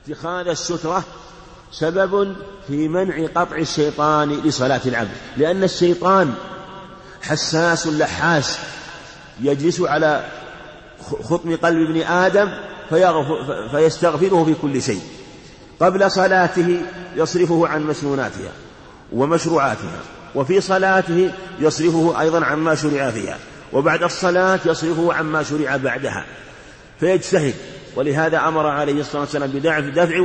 اتخاذ السترة سبب في منع قطع الشيطان لصلاة العبد، لأن الشيطان حساس لحاس يجلس على خطم قلب ابن آدم فيستغفره في كل شيء. قبل صلاته يصرفه عن مسنوناتها ومشروعاتها، وفي صلاته يصرفه أيضا عما شرع فيها، وبعد الصلاة يصرفه عما شرع بعدها، فيجتهد. ولهذا أمر عليه الصلاة والسلام بدفع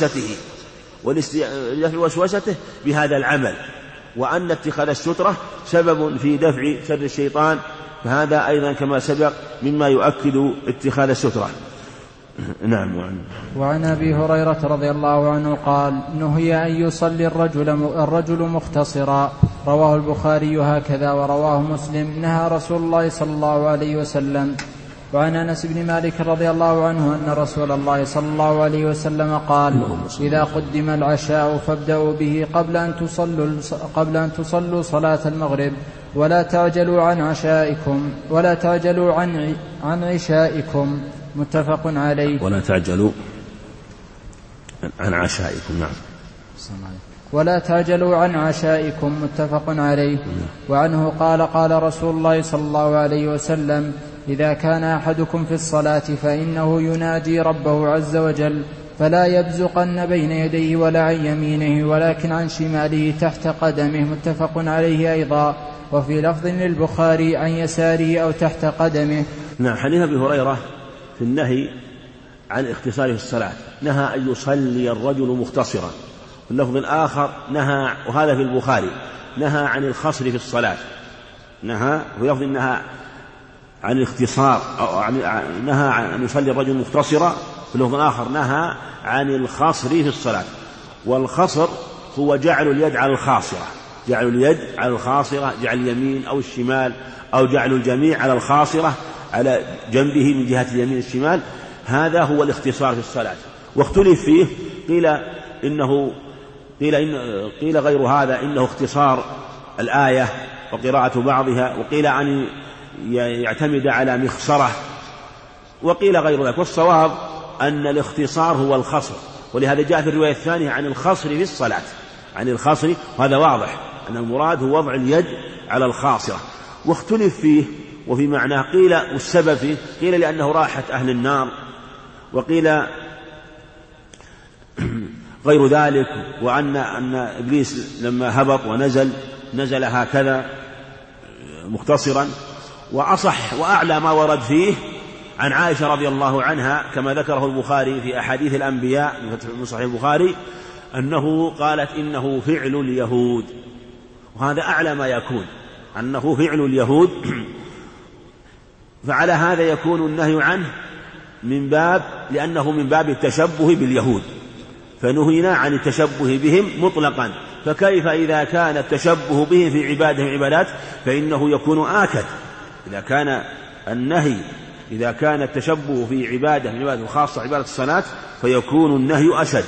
وسوسته بهذا العمل، وأن اتخاذ السترة سبب في دفع شر الشيطان، فهذا أيضا كما سبق مما يؤكد اتخاذ السترة. نعم. وعن أبي هريرة رضي الله عنه قال: نهي أن يصلي الرجل مختصرا. رواه البخاري هكذا، ورواه مسلم: نهى رسول الله صلى الله عليه وسلم. وعن أنس بن مالك رضي الله عنه أن رسول الله صلى الله عليه وسلم قال: إذا قدم العشاء فابدأوا به قبل أن تصلوا صلاة المغرب، ولا تعجلوا عن عشائكم. متفق عليه. ولا تعجلوا عن عشائكم. نعم. ولا تعجلوا عن عشائكم. متفق عليه. وعنه قال: قال رسول الله صلى الله عليه وسلم: إذا كان أحدكم في الصلاة فإنه يناجي ربه عز وجل، فلا يبزقن بين يديه ولا عن يمينه ولكن عن شماله تحت قدمه. متفق عليه أيضا. وفي لفظ للبخاري: عن يساره أو تحت قدمه. نعم. حديث أبي هريرة في النهي عن اختصاره في الصلاة، نهى أن يصلي الرجل مختصرا. في اللفظ الآخر نهى، وهذا في البخاري، نهى عن الخصر في الصلاة. نهى في لفظ نهى عن الاختصار، نهى عن أن يصلي الرجل مختصرا. في اللفظ الآخر نهى عن الخصر في الصلاة. والخصر هو جعل اليد على الخاصرة، جعل اليد على الخاصرة، جعل اليمين أو الشمال، أو جعل الجميع على الخاصرة على جنبه من جهة اليمين الشمال. هذا هو الاختصار في الصلاة. واختلف فيه، قيل غير هذا إنه اختصار الآية وقراءة بعضها، وقيل أن يعتمد على مخصرة، وقيل غير ذلك. والصواب أن الاختصار هو الخصر، ولهذا جاء في الرواية الثانية عن الخصر في الصلاة، عن الخصر، وهذا واضح أن المراد هو وضع اليد على الخاصرة. واختلف فيه وفي معناه، قيل والسبب فيه، قيل لأنه راحة أهل النار، وقيل غير ذلك، وأن إبليس لما هبط نزل هكذا مختصرا. وأصح وأعلى ما ورد فيه عن عائشة رضي الله عنها كما ذكره البخاري في أحاديث الأنبياء من صحيح البخاري، أنه قالت إنه فعل اليهود، وهذا أعلى ما يكون، أنه فعل اليهود. فعلى هذا يكون النهي عنه لأنه من باب التشبه باليهود، فنهينا عن التشبه بهم مطلقا. فكيف إذا كان التشبه بهم في عبادات فإنه يكون آكد. إذا كان التشبه في عبادة خاصة عبادة الصلاة فيكون النهي أشد.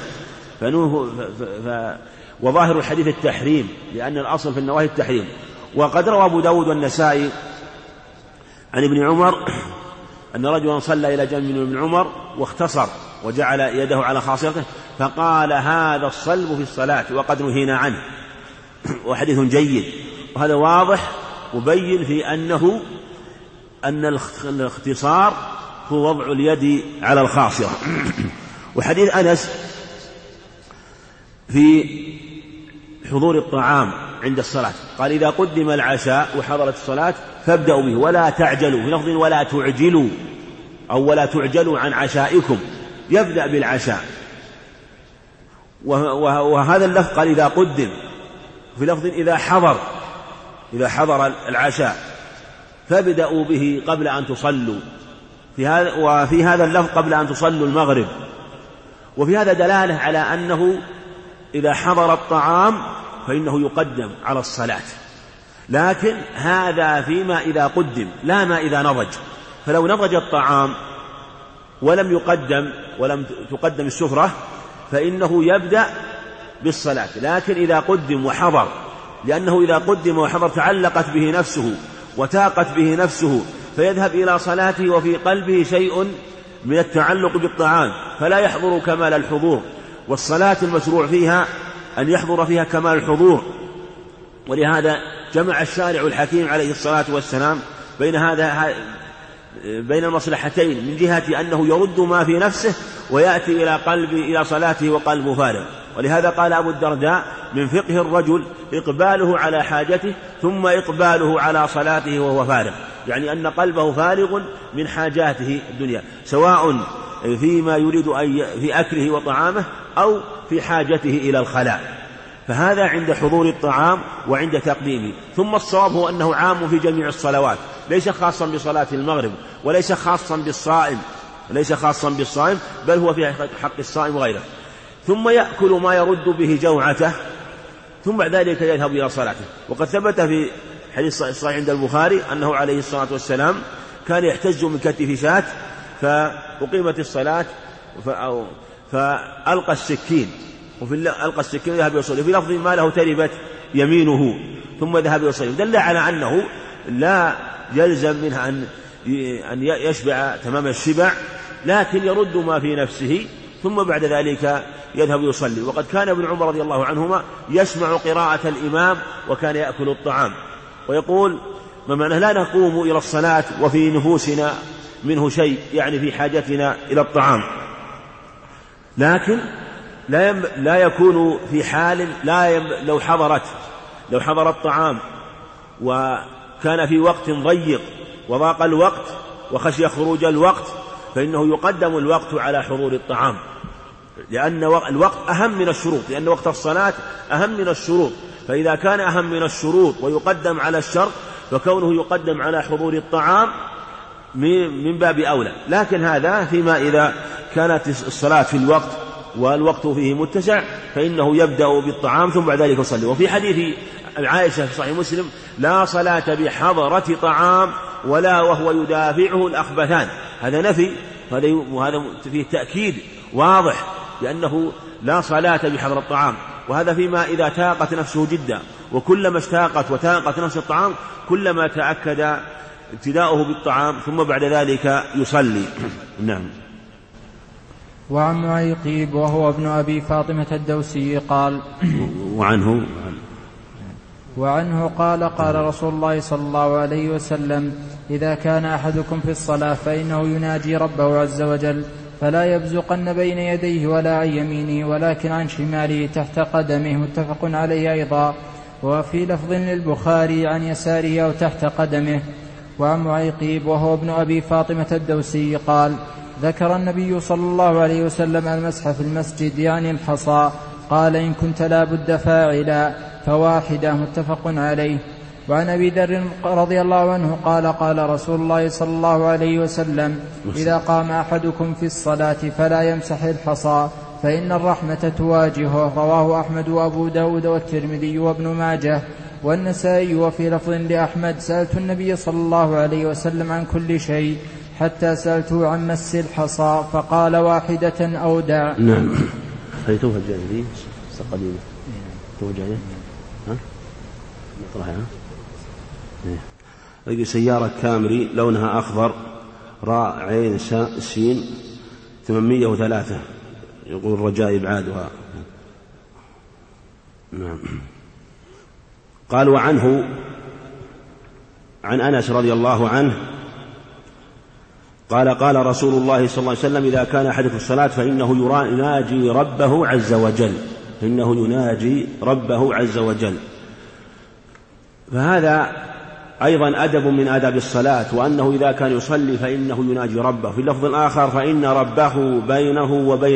وظاهر الحديث التحريم، لأن الأصل في النواهي التحريم. وقد روى أبو داود والنسائي عن ابن عمر أن رجلا صلى إلى جنب من ابن عمر واختصر وجعل يده على خاصرته، فقال: هذا الصلب في الصلاة وقد نهينا عنه. وحديث جيد، وهذا واضح مبين في أن الاختصار هو وضع اليد على الخاصرة. وحديث أنس في حضور الطعام عند الصلاة، قال: إذا قدم العشاء وحضرت الصلاة فابدأوا به ولا تعجلوا، في لفظ ولا تعجلوا، أو ولا تعجلوا عن عشائكم، يبدأ بالعشاء. وهذا اللفظ قال إذا قدم، في لفظ إذا حضر العشاء فابدأوا به قبل أن تصلوا، وفي هذا اللفظ قبل أن تصلوا المغرب. وفي هذا دلالة على أنه إذا حضر الطعام فإنه يقدم على الصلاة، لكن هذا فيما إذا قدم، لا ما إذا نضج. فلو نضج الطعام ولم تقدم السفرة فإنه يبدأ بالصلاة. لكن إذا قدم وحضر، لأنه إذا قدم وحضر تعلقت به نفسه وتاقت به نفسه، فيذهب إلى صلاته وفي قلبه شيء من التعلق بالطعام فلا يحضر كمال الحضور، والصلاة المشروع فيها أن يحضر فيها كمال الحضور. ولهذا جمع الشارع الحكيم عليه الصلاة والسلام بين المصلحتين، من جهة أنه يرد ما في نفسه ويأتي إلى صلاته وقلبه فارغ. ولهذا قال أبو الدرداء: من فقه الرجل إقباله على حاجته ثم إقباله على صلاته وهو فارغ، يعني أن قلبه فارغ من حاجاته الدنيا، سواء فيما يريد في أكله وطعامه أو في حاجته إلى الخلاء. فهذا عند حضور الطعام وعند تقديمه. ثم الصواب هو أنه عام في جميع الصلوات، ليس خاصا بصلاة المغرب وليس خاصا بالصائم، بل هو في حق الصائم وغيره. ثم يأكل ما يرد به جوعته، ثم بعد ذلك يذهب إلى صلاته. وقد ثبت في حديث صحيح عند البخاري أنه عليه الصلاة والسلام كان يحتز من كتف شاة، فأقيمت الصلاة فألقى السكين، ألقى السكين وذهب يصلي، في لفظ ما له تربت يمينه، ثم ذهب يصلي. دل على أنه لا يلزم منها أن يشبع تمام الشبع، لكن يرد ما في نفسه ثم بعد ذلك يذهب يصلي. وقد كان ابن عمر رضي الله عنهما يسمع قراءة الإمام وكان يأكل الطعام، ويقول: ما معناه لا نقوم إلى الصلاة وفي نفوسنا منه شيء، يعني في حاجتنا إلى الطعام، لكن لا يكون في حال لو حضر الطعام وكان في وقت ضيق وضاق الوقت وخشي خروج الوقت، فإنه يقدم الوقت على حضور الطعام، لأن الوقت أهم من الشروط، لأن وقت الصلاة أهم من الشروط. فإذا كان أهم من الشروط ويقدم على الشرط، فكونه يقدم على حضور الطعام من باب أولى. لكن هذا فيما إذا كانت الصلاة في الوقت والوقت فيه متسع، فإنه يبدأ بالطعام ثم بعد ذلك يصلي. وفي حديث عائشة في صحيح مسلم: لا صلاة بحضرة طعام ولا وهو يدافعه الأخبثان. هذا نفي، وهذا فيه تأكيد واضح بأنه لا صلاة بحضرة الطعام، وهذا فيما إذا تاقت نفسه جدا، وكلما اشتاقت وتاقت نفس الطعام كلما تأكد ابتداؤه بالطعام ثم بعد ذلك يصلي. نعم. وعن معيقيب وهو ابن أبي فاطمة الدوسي قال: وعنه قال: قال رسول الله صلى الله عليه وسلم: إذا كان أحدكم في الصلاة فإنه يناجي ربه عز وجل، فلا يبزقن بين يديه ولا عن يمينه ولكن عن شماله تحت قدمه. متفق عليه أيضا. وفي لفظ للبخاري: عن يساره أو تحت قدمه. وعن معيقيب وهو ابن أبي فاطمة الدوسي قال: ذكر النبي صلى الله عليه وسلم المسح في المسجد يعني الحصى، قال: إن كنت لا بد فاعلا فواحدة. متفق عليه. وعن أبي ذر رضي الله عنه قال: قال رسول الله صلى الله عليه وسلم: إذا قام أحدكم في الصلاة فلا يمسح الحصى فإن الرحمة تواجهه. رواه أحمد وأبو داود والترمذي وابن ماجه والنسائي. وفي لفظ لأحمد: سألت النبي صلى الله عليه وسلم عن كل شيء حتى سألته عن مس الحصى فقال: واحدة أو دع. نعم. هل توجه لي قليلا؟ توجه لي؟ ها؟ نطرحها. هذه سيارة كامري لونها أخضر، راء عين سين 803، يقول رجاء إبعادها. نعم. قال: وعنه عن أنس رضي الله عنه قال: قال رسول الله صلى الله عليه وسلم: إذا كان أحدكم في الصلاة فإنه يناجي ربه عز وجل. فهذا أيضا أدب من آداب الصلاة، وأنه إذا كان يصلي فإنه يناجي ربه. في اللفظ الآخر: فإن ربه بينه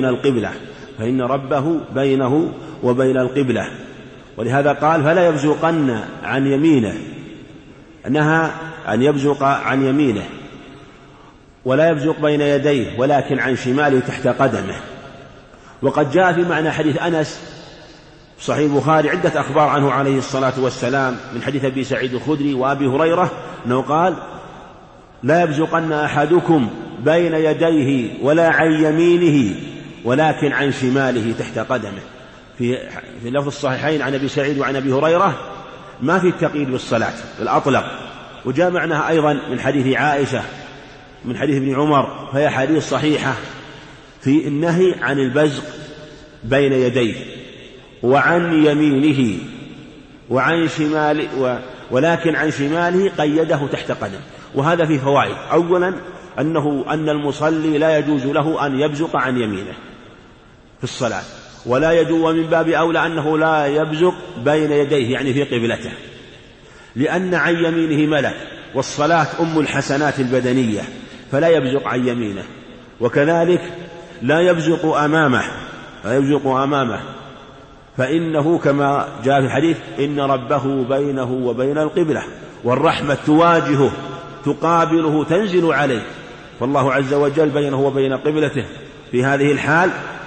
وبين القبلة. ولهذا قال: فلا يبزقن عن يمينه، نهى أن يبزق عن يمينه، ولا يبزق بين يديه ولكن عن شماله تحت قدمه. وقد جاء في معنى حديث أنس صحيح البخاري عدة أخبار عنه عليه الصلاة والسلام، من حديث أبي سعيد الخدري وأبي هريرة أنه قال: لا يبزقن أحدكم بين يديه ولا عن يمينه ولكن عن شماله تحت قدمه. في لفظ الصحيحين عن أبي سعيد وعن أبي هريرة ما في التقييد بالصلاة بالأطلق. وجاء معناها أيضا من حديث عائشة من حديث ابن عمر، فهي حديث صحيحة في النهي عن البزق بين يديه وعن يمينه وعن شماله، ولكن عن شماله قيده تحت قدم. وهذا فيه فوائد. أولا أن المصلي لا يجوز له أن يبزق عن يمينه في الصلاة، ولا يجوز، ومن باب أولى أنه لا يبزق بين يديه يعني في قبلته، لأن عن يمينه ملك، والصلاة أم الحسنات البدنية، فلا يبزق عن يمينه. وكذلك لا يبزق أمامه فإنه كما جاء في الحديث إن ربه بينه وبين القبلة، والرحمة تواجهه تقابله تنزل عليه، فالله عز وجل بينه وبين قبلته في هذه الحال،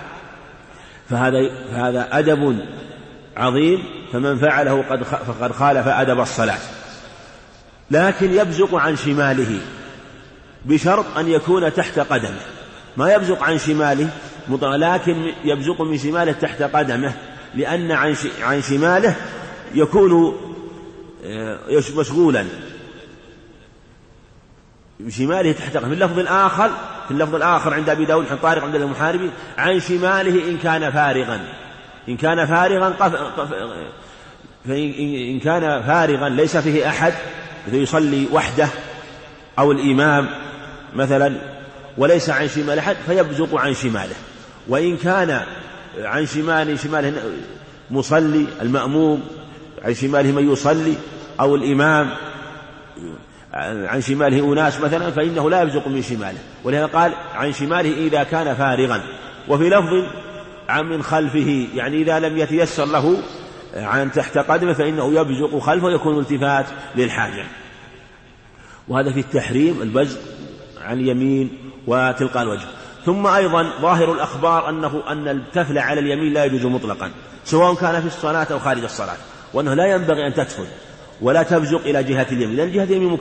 فهذا أدب عظيم، فمن فعله فقد خالف أدب الصلاة. لكن يبزق عن شماله بشرط أن يكون تحت قدمه، ما يبزق عن شماله لكن يبزق من شماله تحت قدمه، لأن عن شماله يكون مشغولا بشماله تحت قدمه. في اللفظ الآخر عند أبي داود عن طارق عند المحاربي عن شماله إن كان فارغا ليس فيه أحد، يصلي وحده أو الإمام مثلا وليس عن شمال أحد فيبزق عن شماله. وإن كان عن شماله مصلي المأموم، عن شماله من يصلي، أو الإمام عن شماله أناس مثلا، فإنه لا يبزق من شماله، ولهذا قال عن شماله إذا كان فارغا. وفي لفظ عن من خلفه، يعني إذا لم يتيسر له عن تحت قدمه فإنه يبزق خلفه ويكون التفات للحاجة. وهذا في التحريم البزق عن اليمين وتلقاء الوجه. ثم أيضا ظاهر الأخبار أن التفل على اليمين لا يجوز مطلقا، سواء كان في الصلاة أو خارج الصلاة، وأنه لا ينبغي أن تتفل ولا تبزق إلى جهة اليمين، لأن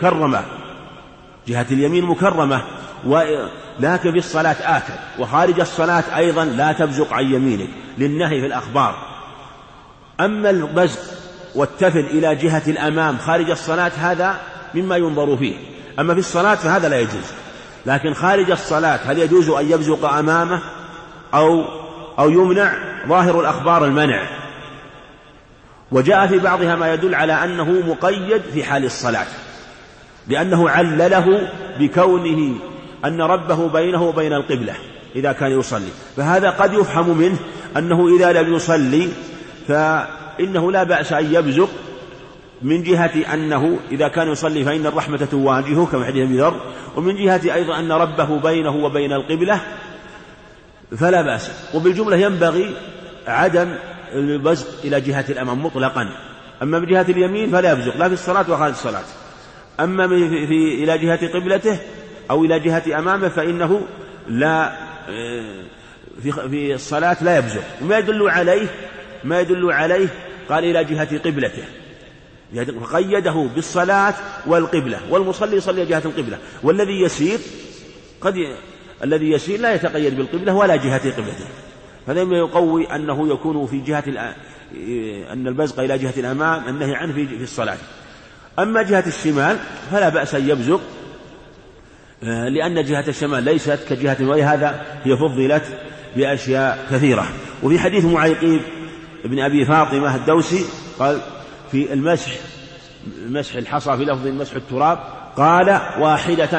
جهة اليمين مكرمة، لكن في الصلاة آكد، وخارج الصلاة أيضا لا تبزق عن يمينك للنهي في الأخبار. أما البزق والتفل إلى جهة الأمام خارج الصلاة هذا مما ينظر فيه، أما في الصلاة فهذا لا يجوز. لكن خارج الصلاة هل يجوز أن يبزق أمامه أو يمنع؟ ظاهر الأخبار المنع، وجاء في بعضها ما يدل على أنه مقيد في حال الصلاة، لأنه علله بكونه أن ربه بينه وبين القبلة إذا كان يصلي، فهذا قد يفهم منه أنه إذا لم يصلي فإنه لا بأس أن يبزق من جهة أنه إذا كان يصلي فإن الرحمة تواجهه كما حديث أبي ذر، ومن جهة أيضا أن ربه بينه وبين القبلة فلا بأس. وبالجملة ينبغي عدم البزق إلى جهة الأمام مطلقا، أما من جهة اليمين فلا يبزق لا في الصلاة وخارج الصلاة، أما إلى جهة قبلته أو إلى جهة أمامه فإنه لا في الصلاة لا يبزق. ما يدل عليه قال إلى جهة قبلته، فقيده بالصلاة والقبلة، والمصلي يصلي جهة القبلة، والذي يسير لا يتقيد بالقبلة ولا جهة قبلته، هذا يقوي أنه يكون في جهة أن البزق إلى جهة الأمام النهي عنه في الصلاة. أما جهة الشمال فلا بأس أن يبزق، لأن جهة الشمال ليست كجهة ولهذا هي فضلت بأشياء كثيرة. وفي حديث معيقيب ابن أبي فاطمة الدوسي قال في المسح الحصى في لفظ مسح التراب قال واحدة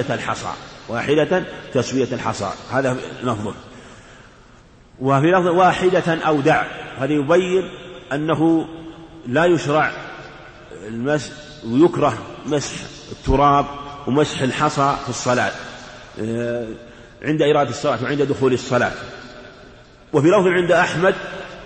تسوية الحصى هذا لفظه، وفي لفظ واحدة أو دع، هذا يبين أنه لا يشرع المسح ويكره مسح التراب ومسح الحصى في الصلاة عند إرادة الصلاة وعند دخول الصلاة. وفي لفظ عند أحمد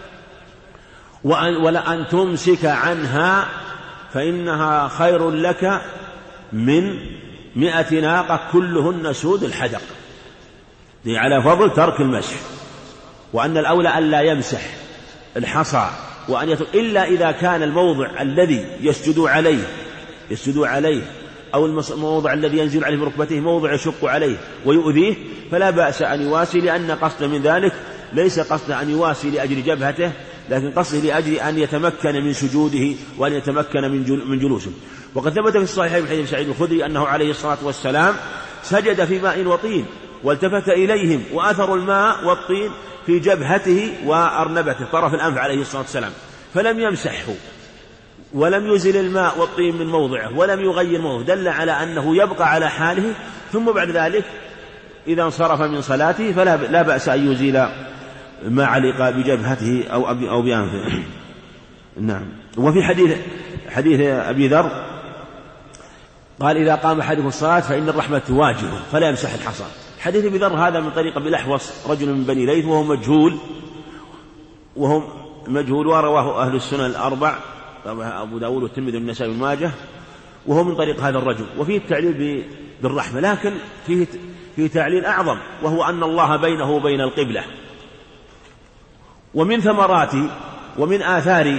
ولأن تمسك عنها فإنها خير لك من 100 ناقة كلهن سود الحدق، على فضل ترك المسح، وأن الأولى ألا يمسح الحصى وأن إلا إذا كان الموضع الذي يسجد عليه أو الموضع الذي ينزل عليه بركبته موضع يشق عليه ويؤذيه فلا بأس أن يواسي، لأن قصد من ذلك ليس قصد أن يواسي لأجل جبهته، لكن قصده لأجل أن يتمكن من سجوده وأن يتمكن من جلوسه. وقد ثبت في الصحيحين من حديث سعيد الخدري أنه عليه الصلاة والسلام سجد في ماء وطين والتفت إليهم وأثروا الماء والطين في جبهته وأرنبته طرف الأنف عليه الصلاة والسلام، فلم يمسحه ولم يزل الماء والطين من موضعه ولم يغير موضعه، دل على أنه يبقى على حاله. ثم بعد ذلك إذا انصرف من صلاته فلا بأس أن يزيل ما علق بجبهته أو بأنفه. نعم. وفي حديث أبي ذر قال إذا قام أحدكم الصلاة فإن الرحمة تواجهه فلا يمسح الحصى. حديث أبي ذر هذا من طريق أبي الأحوص رجل من بني ليث وهو مجهول ورواه أهل السنن الأربع أبو داود والترمذي والنسائي وابن ماجه، وهو من طريق هذا الرجل. وفيه التعليل بالرحمة، لكن فيه تعليل أعظم، وهو أن الله بينه وبين القبلة. ومن ثمرات ومن آثار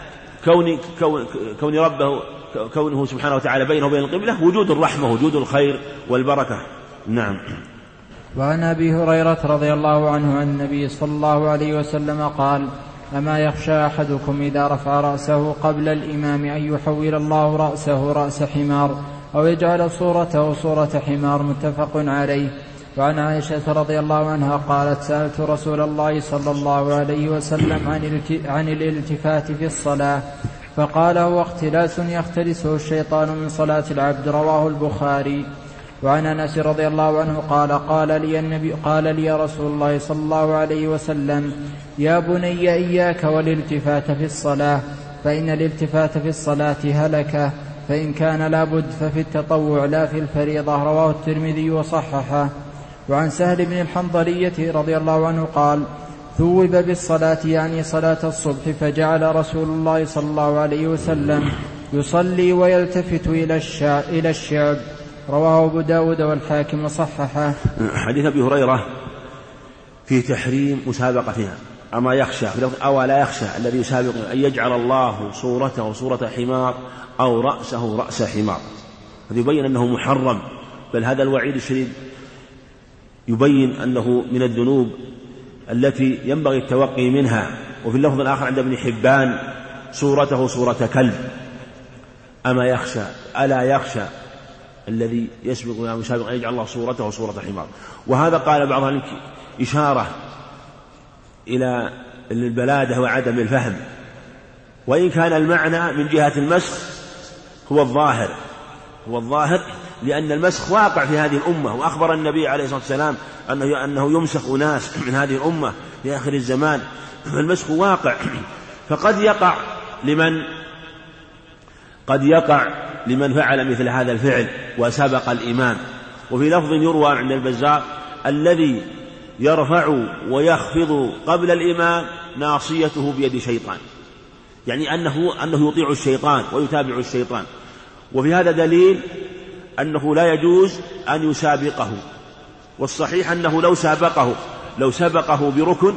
كون ربه كونه سبحانه وتعالى بينه وبين القبلة وجود الرحمة وجود الخير والبركة. نعم. وعن أبي هريرة رضي الله عنه عن النبي صلى الله عليه وسلم قال: أما يخشى أحدكم إذا رفع رأسه قبل الإمام أن يحول الله رأسه رأس حمار أو يجعل صورته صورة حمار؟ متفق عليه. وعن عائشة رضي الله عنها قالت: سألت رسول الله صلى الله عليه وسلم عن الالتفات في الصلاة، فقال: هو اختلاس يختلسه الشيطان من صلاة العبد. رواه البخاري. وعن أنس رضي الله عنه قال لي رسول الله صلى الله عليه وسلم: يا بني إياك والالتفات في الصلاة، فإن الالتفات في الصلاة هلكة، فإن كان لابد ففي التطوع لا في الفريضة. رواه الترمذي وصححه. وعن سهل بن الحنظلية رضي الله عنه قال: ثوب بالصلاة يعني صلاة الصبح، فجعل رسول الله صلى الله عليه وسلم يصلي ويلتفت إلى الشعب. رواه أبو داود والحاكم وصححه. حديث أبي هريرة في تحريم مسابقتها. أما يخشى أو لا يخشى الذي يسابق أن يجعل الله صورته صورة حمار أو رأسه رأس حمار، هذا يبين أنه محرم، بل هذا الوعيد الشديد يبين أنه من الذنوب التي ينبغي التوقي منها. وفي اللفظ الآخر عند ابن حبان: صورته صورة كلب. أما يخشى ألا يخشى الذي يسابق أن يجعل الله صورته صورة حمار. وهذا قال بعضهم إشارة إلى البلادة وعدم الفهم، وإن كان المعنى من جهة المسخ هو الظاهر لأن المسخ واقع في هذه الأمة، وأخبر النبي عليه الصلاة والسلام أنه يمسخ أناس من هذه الأمة في آخر الزمان، فالمسخ واقع. فقد يقع لمن فعل مثل هذا الفعل وسبق الإمام. وفي لفظ يروى عند البزار: الذي يرفع ويخفض قبل الإمام ناصيته بيد شيطان، يعني أنه يطيع الشيطان ويتابع الشيطان. وفي هذا دليل أنه لا يجوز أن يسابقه، والصحيح أنه لو سبقه بركن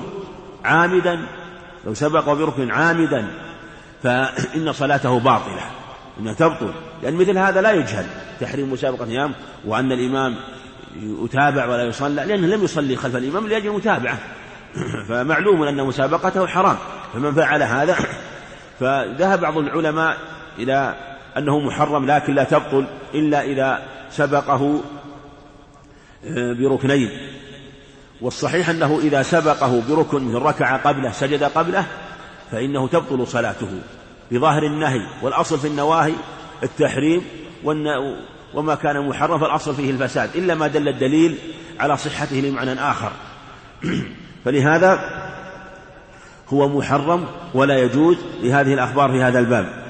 عامدا فإن صلاته باطلة، إنها تبطل، لأن مثل هذا لا يجهل تحريم مسابقة الإمام وأن الإمام يتابع ولا يصلى، لأنه لم يصلي خلف الإمام لأجل المتابعة، فمعلوم أن مسابقته حرام، فمن فعل هذا فذهب بعض العلماء إلى أنه محرم، لكن لا تبطل إلا إذا سبقه بركنين. والصحيح أنه إذا سبقه بركن من ركع قبله سجد قبله فإنه تبطل صلاته بظاهر النهي، والأصل في النواهي التحريم، وما كان محرم فالأصل فيه الفساد، إلا ما دل الدليل على صحته لمعنى آخر. فلهذا هو محرم ولا يجوز لهذه الأخبار في هذا الباب.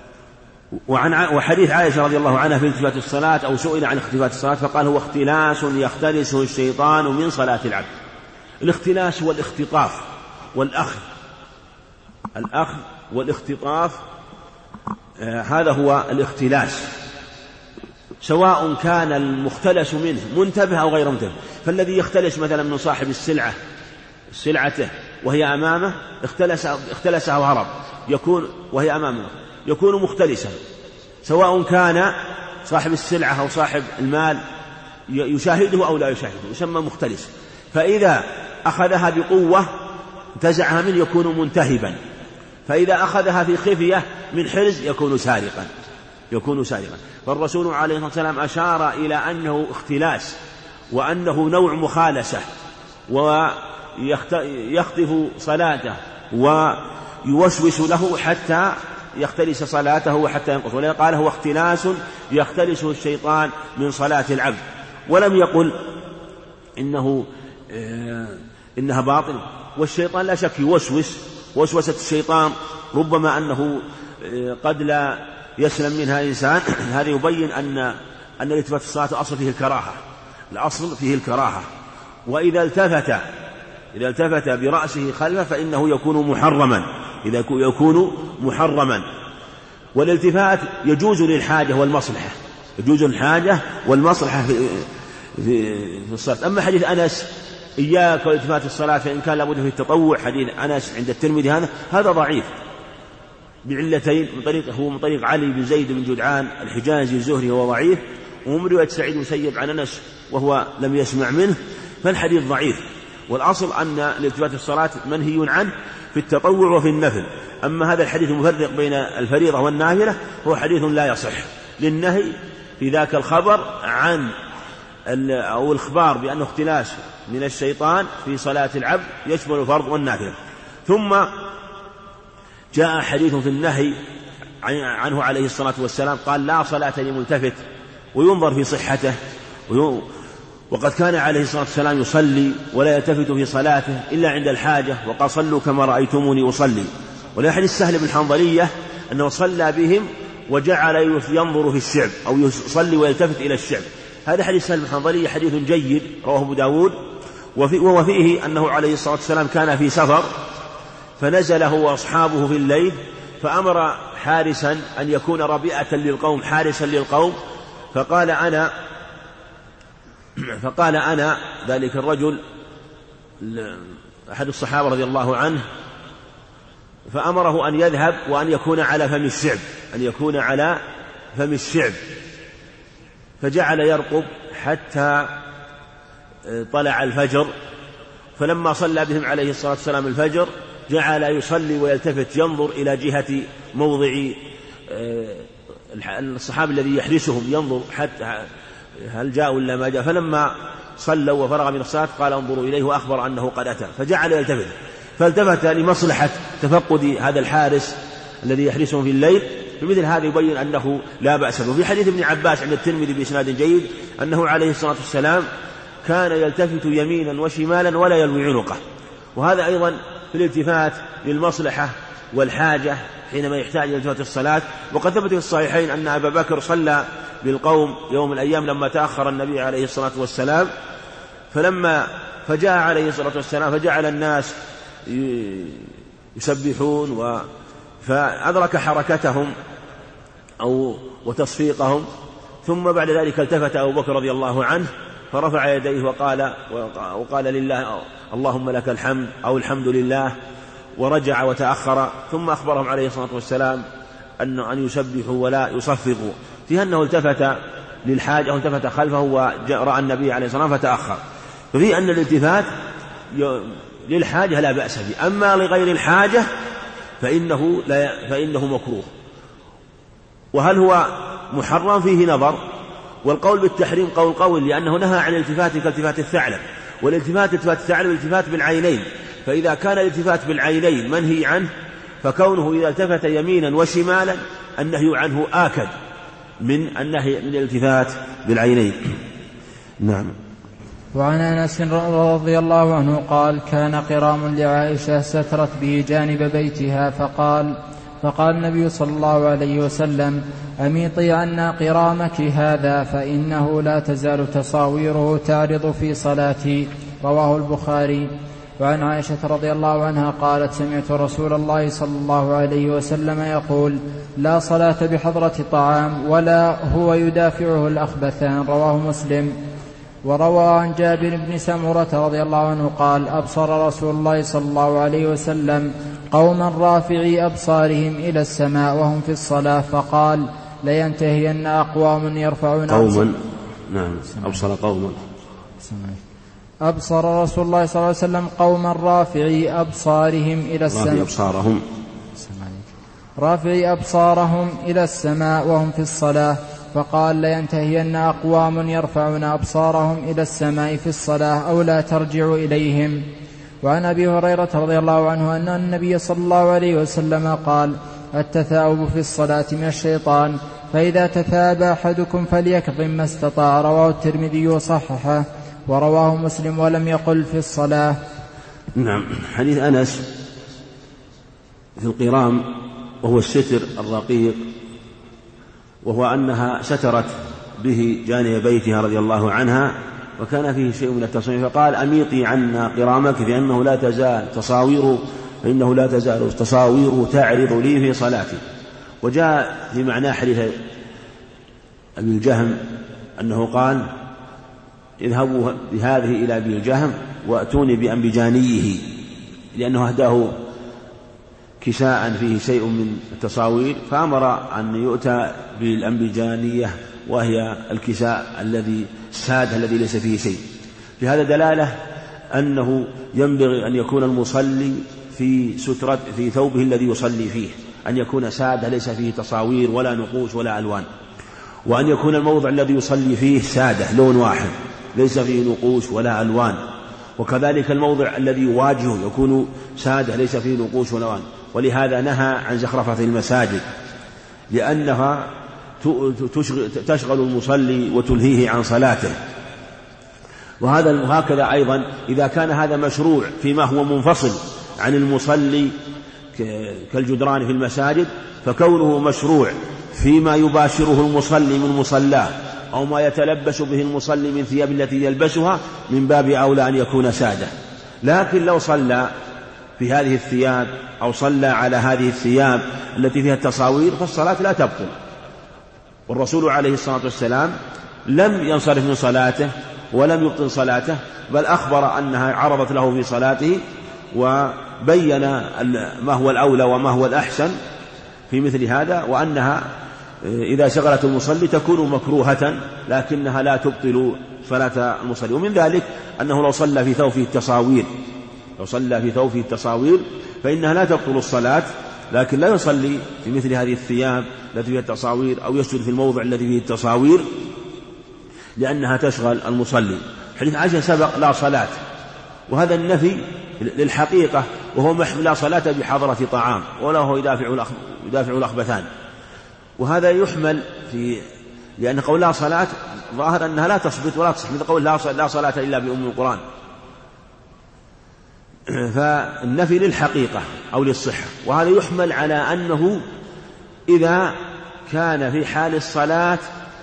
وحديث عائشة رضي الله عنها في التفات الصلاة، أو سئل عن اختلاف الصلاة فقال: هو اختلاس يختلسه الشيطان من صلاة العبد. الاختلاس هو الاختطاف والأخذ، الأخذ والاختطاف، هذا هو الاختلاس، سواء كان المختلس منه منتبه أو غير منتبه. فالذي يختلس مثلا من صاحب سلعته وهي أمامه اختلسها وهرب، وهي أمامه يكون مختلسا، سواء كان صاحب السلعة أو صاحب المال يشاهده أو لا يشاهده، يسمى مختلس. فإذا أخذها بقوة انتزعها منه يكون منتهبا، فإذا أخذها في خفية من حرز يكون سارقا. يكون سارقا. فالرسول عليه الصلاة والسلام أشار إلى أنه اختلاس وأنه نوع مخالسة ويخطف صلاته ويوسوس له حتى يختلس صلاته وحتى ينقص، ولذلك قال هو اختلاس يختلسه الشيطان من صلاة العبد، ولم يقل إنها باطل. والشيطان لا شك يوسوس، وسوسة الشيطان ربما أنه قد لا يسلم منها إنسان. هذا يبين أن الالتفات في الصلاة أصل فيه الكراهة، الأصل فيه الكراهة، وإذا التفت برأسه خلفه فإنه يكون محرما. والالتفات يجوز للحاجة والمصلحة، في الصلاة. أما حديث أنس إياك والالتفات في الصلاة فإن كان لابد في التطوع، حديث أنس عند الترمذي هذا ضعيف بعلتين، من طريق علي بن زيد بن جدعان الحجازي الزهري هو ضعيف، ومن رواية سعيد المسيب عن أنس وهو لم يسمع منه، فالحديث ضعيف. والأصل أن الالتفات في الصلاة منهي عنه في التطوع وفي النفل. أما هذا الحديث المفرق بين الفريضة والنافلة هو حديث لا يصح للنهي في ذاك الخبر عن أو الإخبار بأنه اختلاس من الشيطان في صلاة العبد يشمل الفرض والنافلة. ثم جاء حديث في النهي عنه عليه الصلاة والسلام، قال لا صلاة لملتفت، وينظر في صحته، وقد كان عليه الصلاة والسلام يصلي ولا يلتفت في صلاته إلا عند الحاجة، وقال صلوا كما رأيتموني أصلي. ولا حديث سهل بن حنظلية أنه صلى بهم وجعل ينظر في الشعب أو يصلي ويلتفت إلى الشعب. هذا حديث سهل بن حنظلية حديث جيد رواه أبو داود، وهو فيه أنه عليه الصلاة والسلام كان في سفر فنزل هو وأصحابه في الليل، فأمر حارسا أن يكون ربيئة للقوم، حارسا للقوم، فقال أنا ذلك الرجل أحد الصحابة رضي الله عنه، فأمره أن يذهب وأن يكون على فم الشعب، فجعل يرقب حتى طلع الفجر. فلما صلى بهم عليه الصلاة والسلام الفجر جعل يصلي ويلتفت ينظر إلى جهة موضع الصحابة الذي يحرسهم، ينظر حتى هل جاء ولا ما جاء. فلما صلوا وفرغ من الصلاة قال انظروا إليه، وأخبر أنه قد أتى، فجعل يلتفت، فالتفت لمصلحة تفقد هذا الحارس الذي يحرسهم في الليل. بمثل هذا يبين أنه لا بأس به. وفي حديث ابن عباس عند الترمذي بإسناد جيد أنه عليه الصلاة والسلام كان يلتفت يمينا وشمالا ولا يلوي عنقه، وهذا أيضا في الالتفات للمصلحة والحاجة حينما يحتاج إلى التفات الصلاة. وقد ثبت في الصحيحين أن أبا بكر صلى بالقوم يوم من الأيام لما تأخر النبي عليه الصلاة والسلام، فجاء عليه الصلاة والسلام فجعل الناس يسبحون فأدرك حركتهم وتصفيقهم، ثم بعد ذلك التفت أبو بكر رضي الله عنه فرفع يديه وقال لله اللهم لك الحمد أو الحمد لله، ورجع وتأخر، ثم أخبرهم عليه الصلاة والسلام أن يسبحوا ولا يصفقوا، فيها أنه التفت للحاجة أو التفت خلفه ورأى النبي عليه الصلاة والسلام فتأخر. ففي أن الالتفات للحاجة لا بأس به، أما لغير الحاجة فإنه مكروه. وهل هو محرم؟ فيه نظر، والقول بالتحريم قول لأنه نهى عن الالتفات كالتفات الثعلب، والالتفات الثعلب الالتفات بالعينين، فإذا كان الالتفات بالعينين منهي عنه، فكونه إذا التفت يمينا وشمالا النهي عنه آكد من النهي من الالتفات بالعينين. نعم. وعن أنس رضي الله عنه قال كان قرام لعائشة سترت به جانب بيتها، فقال النبي صلى الله عليه وسلم أميطي عنا قرامك هذا فإنه لا تزال تصاويره تعرض في صلاتي. رواه البخاري. وعن عائشة رضي الله عنها قالت سمعت رسول الله صلى الله عليه وسلم يقول لا صلاة بحضرة طعام ولا هو يدافعه الأخبثان. رواه مسلم. وروى عن جابر بن سمرة رضي الله عنه قال أبصر رسول الله صلى الله عليه وسلم قوما رافعي أبصارهم إلى السماء وهم في الصلاة، فقال لينتهين أقوام يرفعون قوما. نعم. أبصر رسول الله صلى الله عليه وسلم قوما رافعي أبصارهم إلى السماء رافعي أبصارهم إلى السماء وهم في الصلاة، فقال لينتهين أقوام يرفعون أبصارهم إلى السماء في الصلاة أو لا ترجع إليهم. وعن أبي هريرة رضي الله عنه أن النبي صلى الله عليه وسلم قال: التثاؤب في الصلاة من الشيطان، فإذا تثاب أحدكم فليكظم ما استطاع. رواه الترمذي وصححه، ورواه مسلم ولم يقل في الصلاة. نعم. حديث أنس في القرام وهو الستر الرقيق، وهو أنها سترت به جانب بيتها رضي الله عنها، وكان فيه شيء من التصوير، فقال: أميطي عنا قرامك فإنه لا تزال تصاويره تعرض لي في صلاتي. وجاء في معنى حديث أبي الجهم أنه قال: اذهبوا بهذه إلى أبي الجهم وأتوني بأنبجانيه، لأنه أهداه كساء فيه شيء من التصاوير، فأمر أن يؤتى بالأنبجانية، وهي الكساء الساد الذي ليس فيه شيء. في هذا دلالة أنه ينبغي أن يكون المصلي في ثوبه الذي يصلي فيه أن يكون سادة ليس فيه تصاوير ولا نقوش ولا ألوان، وأن يكون الموضع الذي يصلي فيه سادة لون واحد ليس فيه نقوش ولا ألوان، وكذلك الموضع الذي يواجهه يكون سادة ليس فيه نقوش ولا ألوان. ولهذا نهى عن زخرفة المساجد، لأنها تشغل المصلي وتلهيه عن صلاته. وهكذا أيضا إذا كان هذا مشروع فيما هو منفصل عن المصلي كالجدران في المساجد، فكونه مشروع فيما يباشره المصلي من مصلاه أو ما يتلبس به المصلي من ثياب التي يلبسها من باب أولى أن يكون سادة. لكن لو صلى في هذه الثياب أو صلى على هذه الثياب التي فيها التصاوير فالصلاة لا تبطل. والرسول عليه الصلاة والسلام لم ينصرف من صلاته ولم يبطل صلاته، بل أخبر أنها عرضت له في صلاته، وبين ما هو الأولى وما هو الأحسن في مثل هذا، وأنها إذا شغلت المصلي تكون مكروهة لكنها لا تبطل صلاة المصلي. ومن ذلك أنه لو صلى في ثوبه التصاوير فإنها لا تبطل الصلاة، لكن لا يصلي في مثل هذه الثياب التي فيها التصاوير أو يسجد في الموضع الذي فيه التصاوير، لأنها تشغل المصلي. حديث عائشة سبق لا صلاة، وهذا النفي للحقيقة، وهو محمل لا صلاة بحضرة طعام ولا هو يدافع الأخبثان. وهذا يحمل لأن قول لا صلاة ظاهر أنها لا تثبت ولا تصح، مثل قول لا صلاة إلا بأم القرآن، فالنفي للحقيقة أو للصحة. وهذا يحمل على أنه إذا كان في حال الصلاة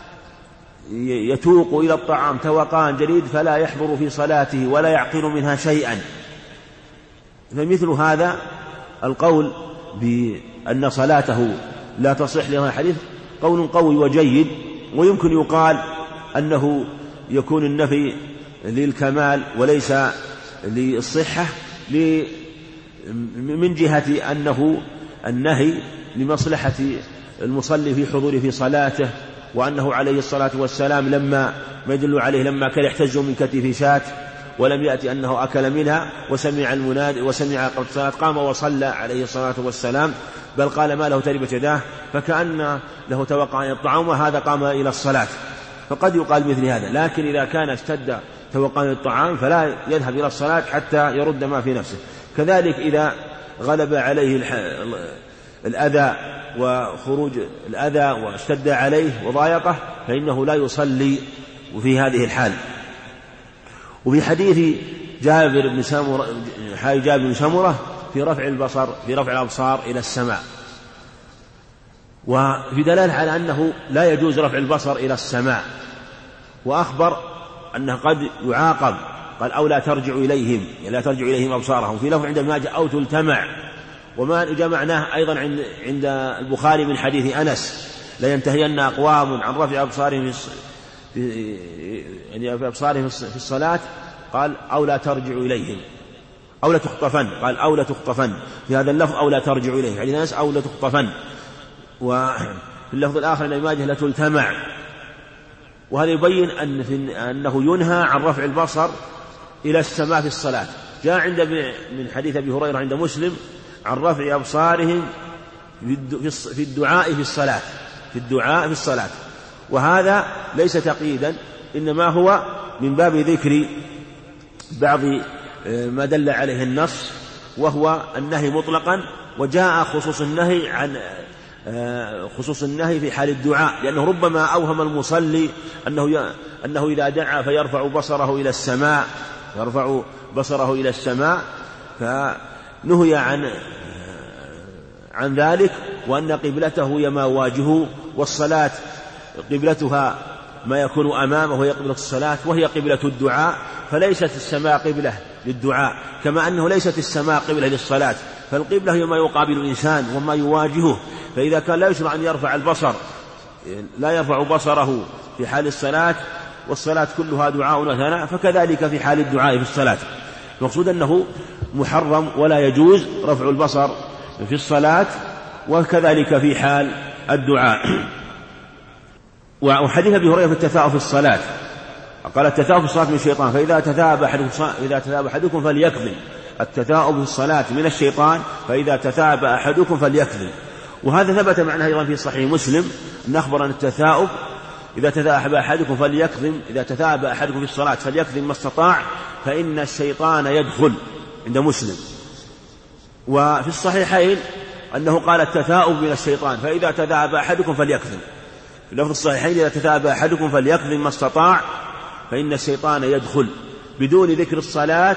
يتوق إلى الطعام توقان جديد فلا يحضر في صلاته ولا يعقل منها شيئا، فمثل هذا القول بأن صلاته لا تصح لهذا الحديث قول قوي وجيد. ويمكن يقال أنه يكون النفي للكمال وليس للصحة، من جهة أنه النهي لمصلحة المصلي في حضوره في صلاته، وأنه عليه الصلاة والسلام لما ما يدل عليه لما كان يحتج من كتف شاة ولم يأتي أنه أكل منها وسمع المنادي وسمع قول الصلاة قام وصلى عليه الصلاة والسلام، بل قال ما له تربت يداه، فكأن له توقع عن الطعام وهذا قام إلى الصلاة. فقد يقال مثل هذا، لكن إذا كان اشتد توقع عن الطعام فلا يذهب إلى الصلاة حتى يرد ما في نفسه. كذلك إذا غلب عليه الأذى وخروج الأذى واشتد عليه وضايقه فإنه لا يصلي في هذه الحال. وفي حديث جابر بن سمرة في رفع الأبصار إلى السماء، وفي دلالة على أنه لا يجوز رفع البصر إلى السماء، وأخبر أنه قد يعاقب، قال أو لا ترجع إليهم أبصارهم، في لفظ عند ابن ماجه أو تلتمع. وما جمعناه أيضا عند البخاري من حديث أنس لا ينتهين أقوام عن رفع أبصارهم في الصلاة، قال أو لا ترجع إليهم أو لا تخطفن، قال أو لا تخطفن في هذا اللفظ أو لا ترجع إليهم حديث أنس أو لا تخطفن. وفي اللفظ الآخر عند ماجه لا تلتمع. وهذا يبين أنه ينهى عن رفع البصر إلى السماء في الصلاة. جاء من حديث أبي هريرة عند مسلم عن رفع أبصارهم في الدعاء في الصلاة، وهذا ليس تقييدا، إنما هو من باب ذكر بعض ما دل عليه النص، وهو النهي مطلقا، وجاء خصوص النهي في حال الدعاء، لأنه ربما أوهم المصلي أنه إذا دعا فيرفع بصره إلى السماء فنهي عن ذلك، وأن قبلته هي ما واجهه، والصلاة قبلتها ما يكون أمامه وهي قبلة الصلاة، وهي قبلة الدعاء، فليست السماء قبلة للدعاء، كما أنه ليست السماء قبلة للصلاة، فالقبلة هي ما يقابل الإنسان وما يواجهه. فإذا كان لا يشرع أن يرفع لا يرفع بصره في حال الصلاة، والصلاة كلها دعاء وثناء، فكذلك في حال الدعاء في الصلاة. المقصود أنه محرم ولا يجوز رفع البصر في الصلاة، وكذلك في حال الدعاء. وحديث أبي هريرة في التثاؤب في الصلاة قال: التثاؤب في الصلاة من الشيطان، فإذا تثاءب أحدكم فليكظم. التثاؤب في الصلاة من الشيطان، فإذا تثاءب أحدكم فليكظم. وهذا ثبت معناه أيضا في صحيح مسلم، أن أخبر أن التثاؤب إذا تثاءب أحدكم فليكظم، إذا تثاءب أحدكم في الصلاة فليكظم ما استطاع، فإن الشيطان يدخل، عند مسلم. وفي الصحيحين أنه قال: التثاؤب من الشيطان، فإذا تثاءب أحدكم فليكظم. في لفظ الصحيحين: إذا تثاءب أحدكم فليكظم ما استطاع، فإن الشيطان يدخل، بدون ذكر الصلاة،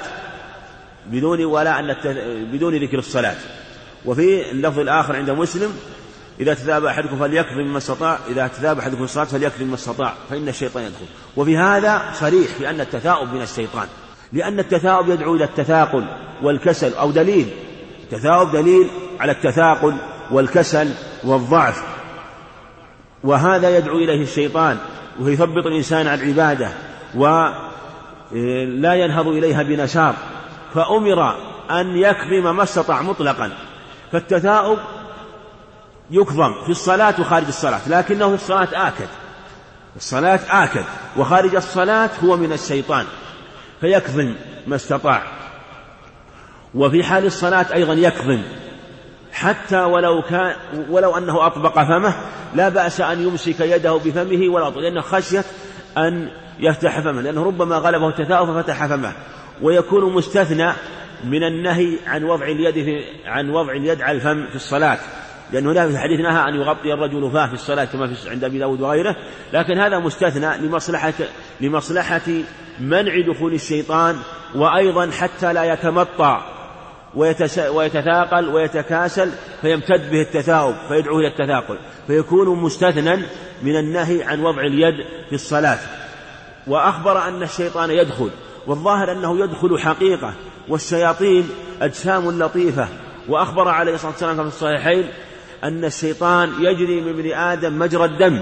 بدون ذكر الصلاة. وفي اللفظ الآخر عند مسلم: إذا تثاءب أحدكم فليكظم ما استطاع، إذا تثاءب أحدكم في الصلاة فليكظم ما استطاع، فإن الشيطان يدخل. وفي هذا صريح بأن التثاؤب من الشيطان، لأن التثاؤب يدعو إلى التثاقل والكسل، أو دليل التثاؤب دليل على التثاقل والكسل والضعف، وهذا يدعو إليه الشيطان، ويثبط الإنسان على العبادة ولا ينهض إليها بنشاط، فأمر أن يكظم ما استطاع مطلقا. فالتثاؤب يكظم في الصلاة وخارج الصلاة، لكنه في الصلاة آكد، وخارج الصلاة هو من الشيطان، فيكظم ما استطاع. وفي حال الصلاة أيضا يكظم، حتى ولو أنه أطبق فمه لا بأس أن يمسك يده بفمه ولا أطبق، لأنه خشية أن يفتح فمه، لأنه ربما غلبه التثاؤب ففتح فمه. ويكون مستثنى من النهي عن وضع اليد على الفم في الصلاة، لأنه لا في الحديث نهى أن يغطي الرجل فاه في الصلاة كما في عند أبي داود وغيره، لكن هذا مستثنى لمصلحة منع دخول الشيطان، وأيضا حتى لا يتمطى ويتثاقل ويتكاسل فيمتد به التثاؤب فيدعو إلى التثاقل، فيكون مستثنى من النهي عن وضع اليد في الصلاة. وأخبر أن الشيطان يدخل، والظاهر أنه يدخل حقيقة، والشياطين أجسام لطيفة. وأخبر عليه الصلاة والسلام في الصحيحين أن الشيطان يجري من ابن آدم مجرى الدم،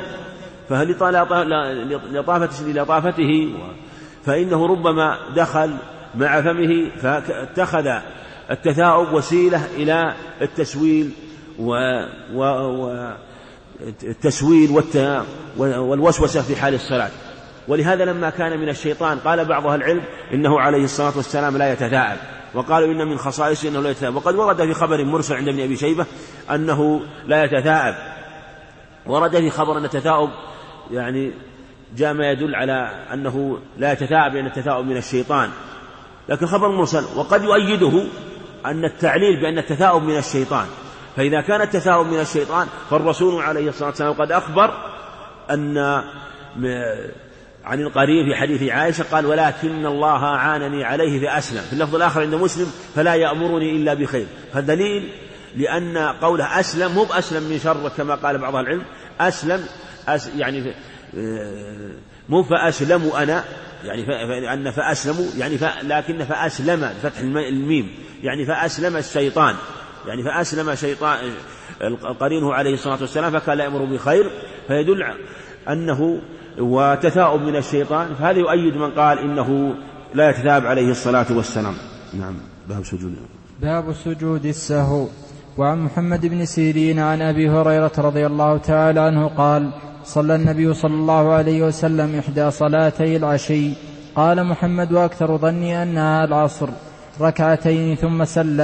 لطافته فإنه ربما دخل مع فمه فاتخذ التثاؤب وسيلة إلى التسويل والوسوسة في حال الصلاة. ولهذا لما كان من الشيطان قال بعض أهل العلم إنه عليه الصلاة والسلام لا يتثاءب، وقالوا إن من خصائصه أنه لا يتثاءب. وقد ورد في خبر مرسل عند ابن أبي شيبة أنه لا يتثاءب، ورد في خبر أن التثاؤب جاء ما يدل على أنه لا يتثاءب لأن التثاؤب من الشيطان، لكن خبر مرسل. وقد يؤيده أن التعليل بأن التثاؤب من الشيطان، فإذا كان التثاؤب من الشيطان فالرسول عليه الصلاة والسلام قد أخبر أن عن القرين في حديث عائشة قال: ولكن الله عانني عليه فأسلم. في اللفظ الآخر عند مسلم: فلا يأمرني إلا بخير. فالدليل لأن قوله أسلم مو بأسلم من شر كما قال بعض العلم، أسلم مو فأسلم أنا أن فأسلموا لكن فأسلم فتح الميم فأسلم الشيطان فأسلم شيطان القرين عليه الصلاة والسلام فكان لا يأمر بخير، فيدل أنه وتثاؤب من الشيطان. فهذا يؤيد من قال إنه لا يتثاءب عليه الصلاة والسلام. نعم. باب سجود السهو. وعن محمد بن سيرين عن أبي هريرة رضي الله تعالى عنه قال: صلى النبي صلى الله عليه وسلم إحدى صلاتي العشي، قال محمد: وأكثر ظني أنها العصر، ركعتين ثم سلم،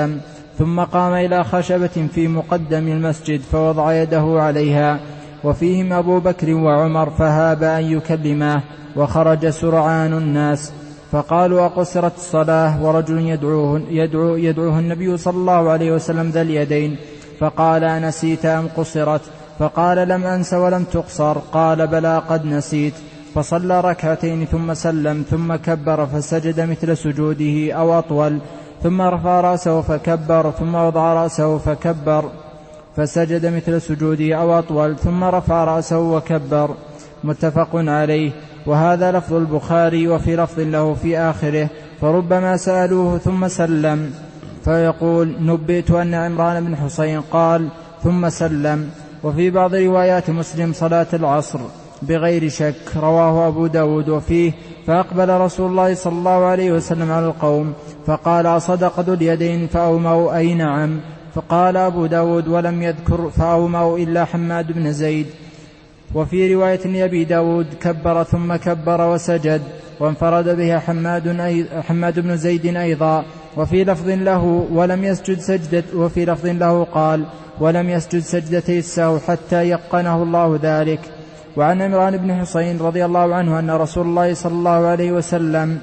ثم قام إلى خشبة في مقدم المسجد فوضع يده عليها، وفيهم أبو بكر وعمر، فهاب أن يكلماه، وخرج سرعان الناس، فقالوا أقصرت الصلاة؟ ورجل يدعوه النبي صلى الله عليه وسلم ذا اليدين، فقال أنسيت أم قصرت؟ فقال لم أنس ولم تقصر. قال بلى قد نسيت. فصلى ركعتين ثم سلم، ثم كبر فسجد مثل سجوده أو أطول، ثم رفع رأسه فكبر، ثم وضع رأسه فكبر فسجد مثل سجوده أو أطول، ثم رفع رأسه وكبر. متفق عليه. وهذا لفظ البخاري، وفي لفظ له في آخره فربما سألوه ثم سلم، فيقول نبئت أن عمران بن حسين قال ثم سلم. وفي بعض روايات مسلم صلاة العصر بغير شك، رواه أبو داود، وفيه فأقبل رسول الله صلى الله عليه وسلم على القوم فقال أصدق ذو اليدين؟ فأوموا أي نعم. فقال أبو داود ولم يذكر فأوموا إلا حماد بن زيد. وفي رواية لأبي داود كبر ثم كبر وسجد، وانفرد بها حماد بن زيد أيضا. وفي لفظ له ولم يسجد سجدة، وفي لفظ له قال ولم يسجد سجدتي السهو حتى يقنه الله ذلك. وعن عمران بن حسين رضي الله عنه أن رسول الله صلى الله عليه وسلم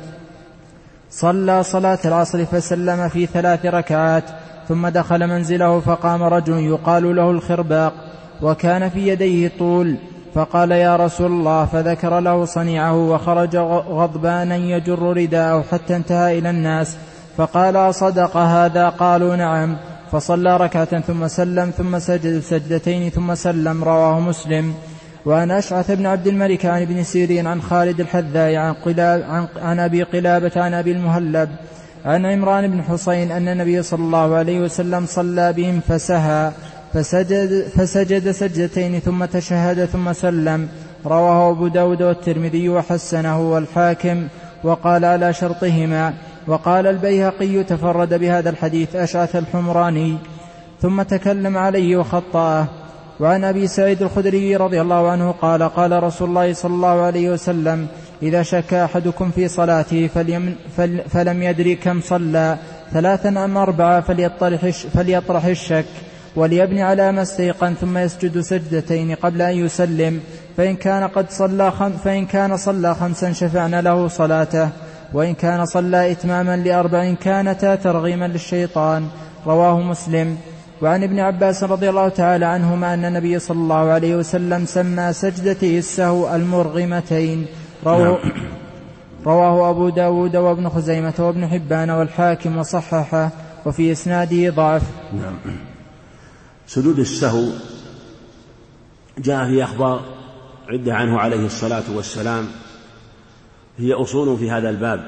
صلى صلاة العصر فسلم في 3 ركعات، ثم دخل منزله فقام رجل يقال له الخرباق، وكان في يديه طول، فقال يا رسول الله، فذكر له صنيعه، وخرج غضبانا يجر رداءه حتى انتهى إلى الناس، فقال أصدق هذا؟ قالوا نعم. فصلى ركعة ثم سلم، ثم سجد سجدتين ثم سلم، رواه مسلم. وعن أشعث بن عبد الملك عن ابن سيرين عن خالد الحذاء عن أبي قلابة عن أبي المهلب عن عمران بن حسين أن النبي صلى الله عليه وسلم صلى بهم فسهى فسجد سجدتين ثم تشهد ثم سلم، رواه أبو داود والترمذي وحسنه والحاكم وقال على شرطهما. وقال البيهقي تفرد بهذا الحديث أشعث الحمراني، ثم تكلم عليه وخطأه. وعن أبي سعيد الخدري رضي الله عنه قال قال رسول الله صلى الله عليه وسلم إذا شك أحدكم في صلاته فلم يدري كم صلى 3 أم 4 فليطرح الشك وليبني على ما استيقن، ثم يسجد سجدتين قبل أن يسلم، فإن كان صلى 5 شفعنا له صلاته، وإن كان صلى إتماما ل4 كانتا ترغيما للشيطان، رواه مسلم. وعن ابن عباس رضي الله تعالى عنهما أن النبي صلى الله عليه وسلم سمى سجدتي السهو المرغمتين، رواه أبو داود وابن خزيمة وابن حبان والحاكم وصححه، وفي إسناده ضعف. سجود السهو جاء في أخبار عدة عنه عليه الصلاة والسلام، هي أصول في هذا الباب.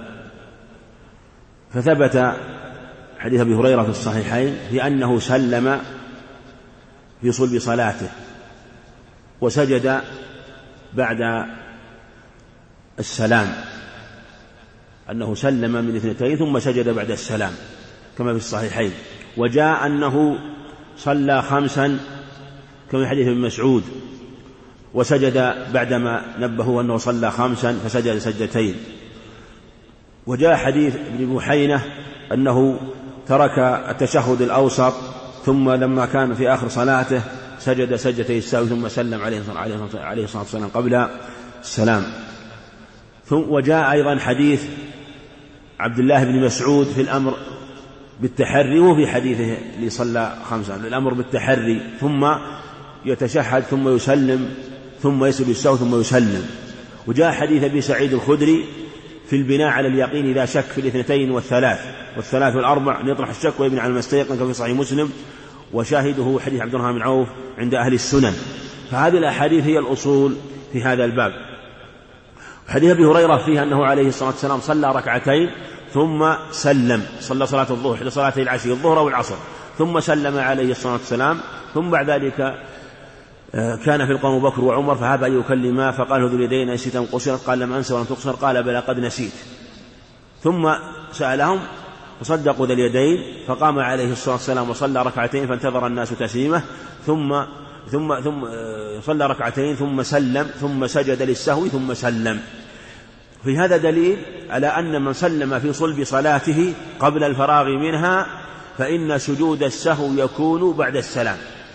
فثبت حديث أبي هريرة في الصحيحين في أنه سلم في صلب صلاته وسجد بعد السلام، أنه سلم من 2 ثم سجد بعد السلام كما في الصحيحين. وجاء أنه صلى 5 كما في حديث ابن مسعود، وسجد بعدما نبهوا أنه صلى 5 فسجد سجدتين. وجاء حديث ابن بحينة أنه ترك التشهد الأوسط، ثم لما كان في آخر صلاته سجد سجدتي السهو ثم سلم عليه الصلاة والسلام قبل السلام. وجاء أيضا حديث عبد الله بن مسعود في الأمر بالتحري، وفي حديثه اللي صلى 5 الأمر بالتحري، ثم يتشهد ثم يسلم ثم يسجد السهو ثم يسلم. وجاء حديث أبي سعيد الخدري في البناء على اليقين إذا شك في 2 والثلاث والأربع يطرح الشك ويبني على ما استيقن كما في صحيح مسلم، وشاهده حديث عبد الرحمن بن عوف عند أهل السنن. فهذه الأحاديث هي الأصول في هذا الباب. حديث أبي هريرة فيه أنه عليه الصلاة والسلام صلى 2 ثم سلم، صلى صلاة الظهر إحدى صلاتي العشي الظهر والعصر، ثم سلم عليه الصلاة والسلام. ثم بعد ذلك كان في القوم بكر وعمر فهاب أن يكلما، فقال ذو اليدين نسيت أم قصرت؟ قال لم أنس ولم تقصر، قال بلى قد نسيت. ثم سألهم فصدقوا ذا اليدين، فقام عليه الصلاة والسلام وصلى 2 فانتظر الناس تسليمه، ثم صلى 2 ثم سلم، ثم سجد للسهو ثم سلم. في هذا دليل على أن من سلم في صلب صلاته قبل الفراغ منها فإن سجود السهو يكون بعد السلام.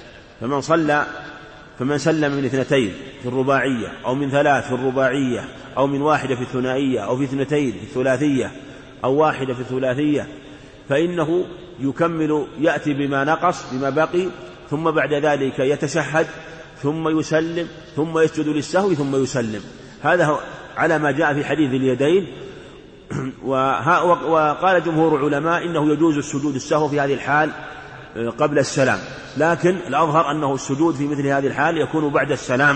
فمن سلم من 2 في الرباعية أو من 3 في الرباعية أو من 1 في الثنائية أو في 2 في الثلاثية أو 1 في الثلاثية فإنه يكمل، يأتي بما نقص بما بقي، ثم بعد ذلك يتشهد ثم يسلم ثم يسجد للسهو ثم يسلم. هذا على ما جاء في حديث اليدين. وقال جمهور العلماء إنه يجوز السجود السهو في هذه الحال قبل السلام، لكن الأظهر أنه السجود في مثل هذه الحال يكون بعد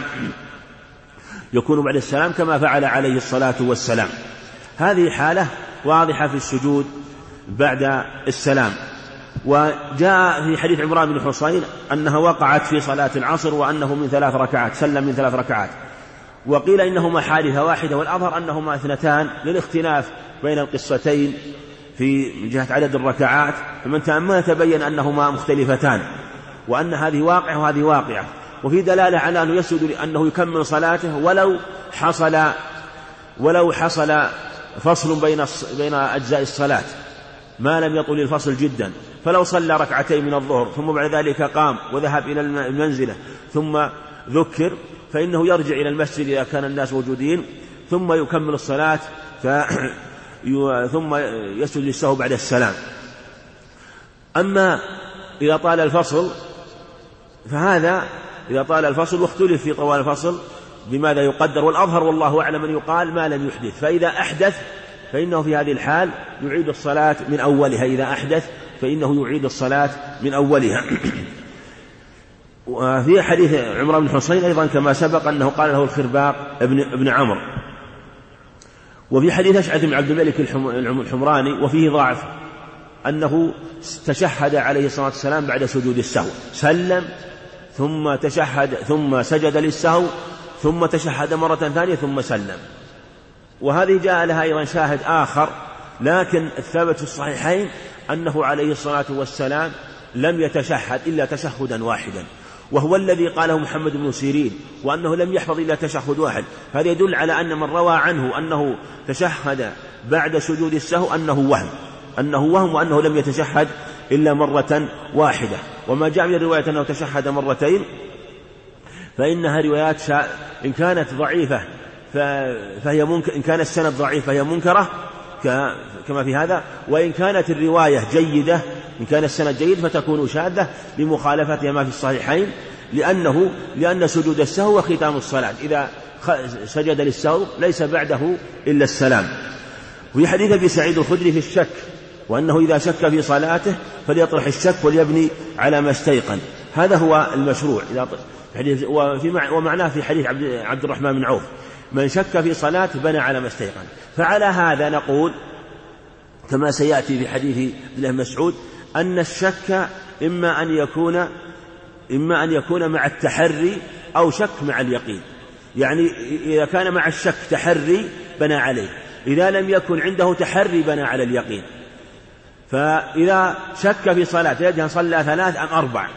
السلام كما فعل عليه الصلاة والسلام. هذه حالة واضحة في السجود بعد السلام. وجاء في حديث عمران بن حصين أنها وقعت في صلاة العصر وأنه من 3 ركعات، سلم من 3 ركعات، وقيل إنهما حادثة واحدة، والأظهر أنهما 2 للاختلاف بين القصتين في جهة عدد الركعات، فمن تأمل تبين أنهما مختلفتان، وأن هذه واقعة وهذه واقعة، وفي دلالة على أنه يسجد أنه يكمل صلاته ولو حصل فصل بين أجزاء الصلاة ما لم يطل الفصل جدا، فلو صلى 2 ركعتين من الظهر ثم بعد ذلك قام وذهب إلى المنزلة ثم ذكر فإنه يرجع إلى المسجد إذا كان الناس موجودين ثم يكمل الصلاة ثم يسجد للسهو بعد السلام. أما إذا طال الفصل واختلف في طوال الفصل بماذا يقدر، والأظهر والله أعلم أن يقال ما لم يحدث، فإذا أحدث فإنه في هذه الحال يعيد الصلاة من أولها. وفي حديث عمران بن حصين أيضا كما سبق أنه قال له الخرباق ابن عمرو. وفي حديث أشعث بن عبد الملك الحمراني وفيه ضعف أنه تشهد عليه الصلاة والسلام بعد سجود السهو، سلم ثم تشهد ثم سجد للسهو ثم تشهد مرة ثانية ثم سلم. وهذه جاء لها أيضا شاهد آخر، لكن الثابت في الصحيحين أنه عليه الصلاة والسلام لم يتشهد إلا تشهدا واحدا، وهو الذي قاله محمد بن سيرين، وأنه لم يحفظ إلا تشهد واحد. هذا يدل على أن من روى عنه أنه تشهد بعد سجود السهو أنه وهم وأنه لم يتشهد إلا مرة واحدة. وما جاء من الرواية أنه تشهد مرتين فإنها روايات إن كانت ضعيفة فهي منكر، إن كان السند ضعيف فهي منكرة كما في هذا، وإن كانت الرواية جيدة إن كان السند جيد فتكون شاذة لمخالفتها ما في الصحيحين، لأن سجود السهو وختام الصلاة، إذا سجد للسهو ليس بعده إلا السلام. وفي حديث أبي سعيد الخدري في الشك، وأنه إذا شك في صلاته فليطرح الشك وليبني على ما استيقن، هذا هو المشروع. ومعناه في حديث عبد الرحمن بن عوف من شك في صلاة بنى على ما استيقن. فعلى هذا نقول كما سيأتي في حديث ابن مسعود أن الشك إما أن يكون مع التحري أو شك مع اليقين، يعني إذا كان مع الشك تحري بنى عليه، إذا لم يكن عنده تحري بنى على اليقين. فإذا شك في صلاة يدري صلى 3 أم 4،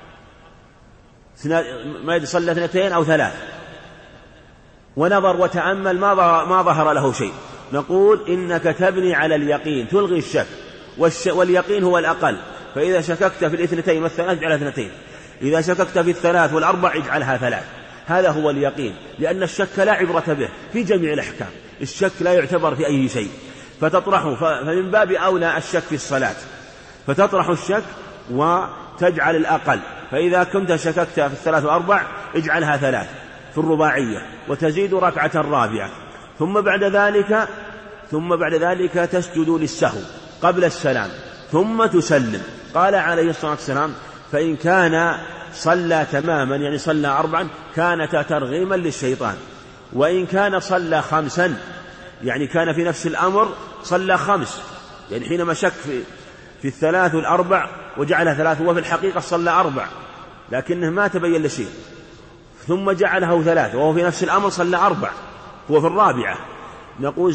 ما يدري صلى 2 أو 3، ونظر وتأمل ما ظهر له شيء، نقول إنك تبني على اليقين، تلغي الشك، واليقين هو الأقل. فإذا شككت في 2 والثلاث اجعلها 2، إذا شككت في 3 والأربع اجعلها 3. هذا هو اليقين، لأن الشك لا عبرة به في جميع الأحكام، الشك لا يعتبر في أي شيء، فتطرحه. فمن باب أولى الشك في الصلاة، فتطرح الشك وتجعل الأقل. فإذا كنت شككت في 3 و4 اجعلها 3 في الرباعية، وتزيد ركعة رابعة، ثم بعد ذلك تسجد للسهو قبل السلام ثم تسلم. قال عليه الصلاة والسلام فإن كان صلى تماما يعني صلى 4 كانت ترغيما للشيطان، وإن كان صلى 5 يعني كان في نفس الأمر صلى 5، يعني حينما شك في 3 و4 وجعلها 3 هو في الحقيقة صلى 4 لكنه ما تبين لشيء، ثم جعله 3 وهو في نفس الأمر صلى 4 هو في الرابعة، نقول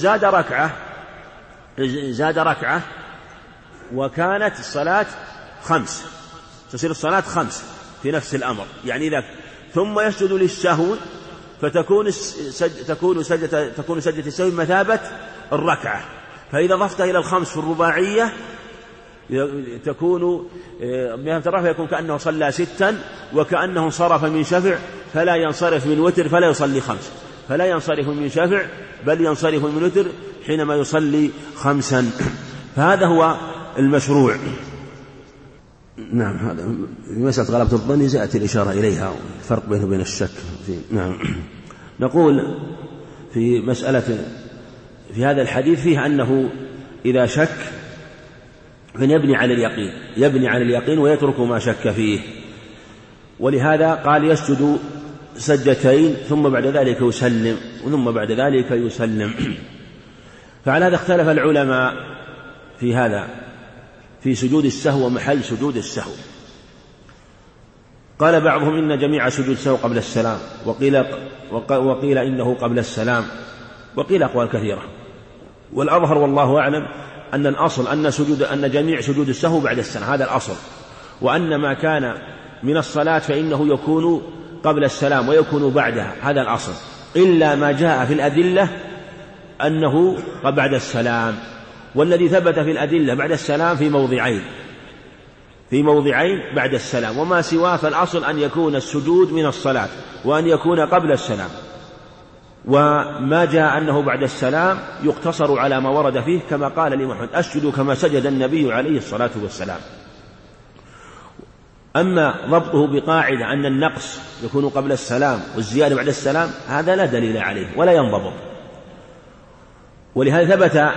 زاد ركعة وكانت الصلاة 5، تصير الصلاة 5 في نفس الأمر، يعني إذا ثم يسجد للسهو فتكون سجدة السهو مثابة الركعة. فإذا ضفت إلى 5 في الرباعية تكون بها ترى يكون كأنه صلى 6 وكأنه انصرف من شفع، فلا ينصرف من وتر فلا يصلي 5، فلا ينصرف من شفع بل ينصرف من وتر حينما يصلي 5. فهذا هو المشروع. نعم، هذا في مسألة غلبة الظن سيأتي الإشارة إليها، الفرق بينه وبين الشك. نعم. نقول في مسألة في هذا الحديث فيه أنه إذا شك فيبني على اليقين ويترك ما شك فيه، ولهذا قال يسجد سجدتين ثم بعد ذلك يسلم ثم بعد ذلك يسلم. فعلى هذا اختلف العلماء في هذا، في سجود السهو ومحل سجود السهو. قال بعضهم إن جميع سجود السهو قبل السلام، وقيل إنه قبل السلام، وقيل أقوال كثيرة، والأظهر والله أعلم أن الأصل أن جميع سجود السهو بعد السلام، هذا الأصل، وأن ما كان من الصلاة فإنه يكون قبل السلام ويكون بعدها، هذا الأصل، إلا ما جاء في الأدلة أنه بعد السلام. والذي ثبت في الأدلة بعد السلام في موضعين بعد السلام، وما سواه فالأصل أن يكون السجود من الصلاة وأن يكون قبل السلام، وما جاء أنه بعد السلام يقتصر على ما ورد فيه، كما قال الإمام أحمد أسجد كما سجد النبي عليه الصلاة والسلام. أما ضبطه بقاعدة أن النقص يكون قبل السلام والزيادة بعد السلام هذا لا دليل عليه ولا ينضبط. ولهذا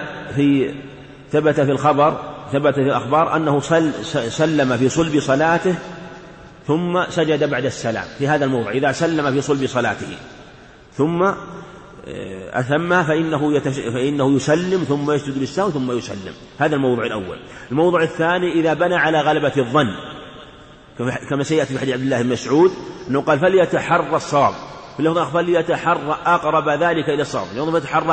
ثبت في الأخبار أنه سلم في صلب صلاته ثم سجد بعد السلام في هذا الموضع. إذا سلم في صلب صلاته ثم أتمه فإنه يسلم ثم يسجد للسهو ثم يسلم. هذا الموضع الأول. الموضع الثاني إذا بنى على غلبة الظن، كما سيأتي في حديث عبد الله بن مسعود أنه قال فليتحرى الصواب، في اللفظ فليتحرى أقرب ذلك إلى الصواب، يوم يتحرى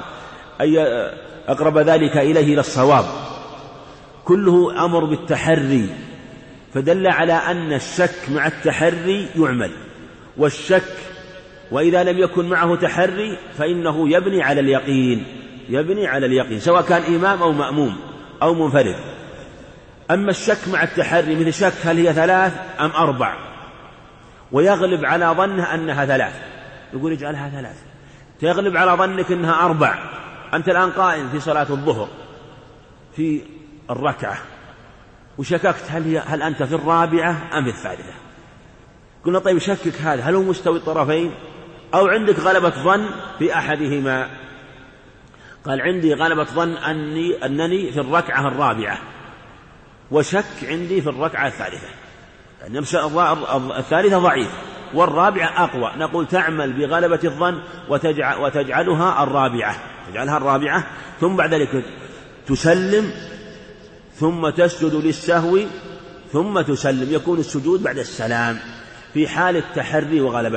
أقرب ذلك إليه إلى الصواب، كله أمر بالتحري، فدل على أن الشك مع التحري يعمل، والشك وإذا لم يكن معه تحري فإنه يبني على اليقين سواء كان إمام أو مأموم أو منفرد. أما الشك مع التحري مثل شك هل هي 3 أم 4، ويغلب على ظنه أنها 3، يقول اجعلها 3، تغلب على ظنك أنها 4، أنت الآن قائم في صلاة الظهر في الركعة وشككت هل أنت في الرابعة أم في الثالثة، قلنا طيب شكك هذا هل هو مستوي الطرفين أو عندك غلبة ظن في أحدهما؟ قال عندي غلبة ظن أنني في الركعة الرابعة، وشك عندي في الركعة الثالثة، يعني الثالثة ضعيف والرابعة أقوى، نقول تعمل بغلبة الظن وتجعلها الرابعة، ثم بعد ذلك تسلم ثم تسجد للسهو ثم تسلم، يكون السجود بعد السلام في حال التحري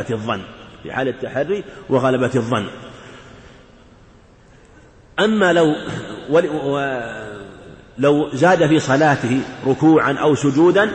وغلبة الظن. أما لو زاد في صلاته ركوعا أو سجودا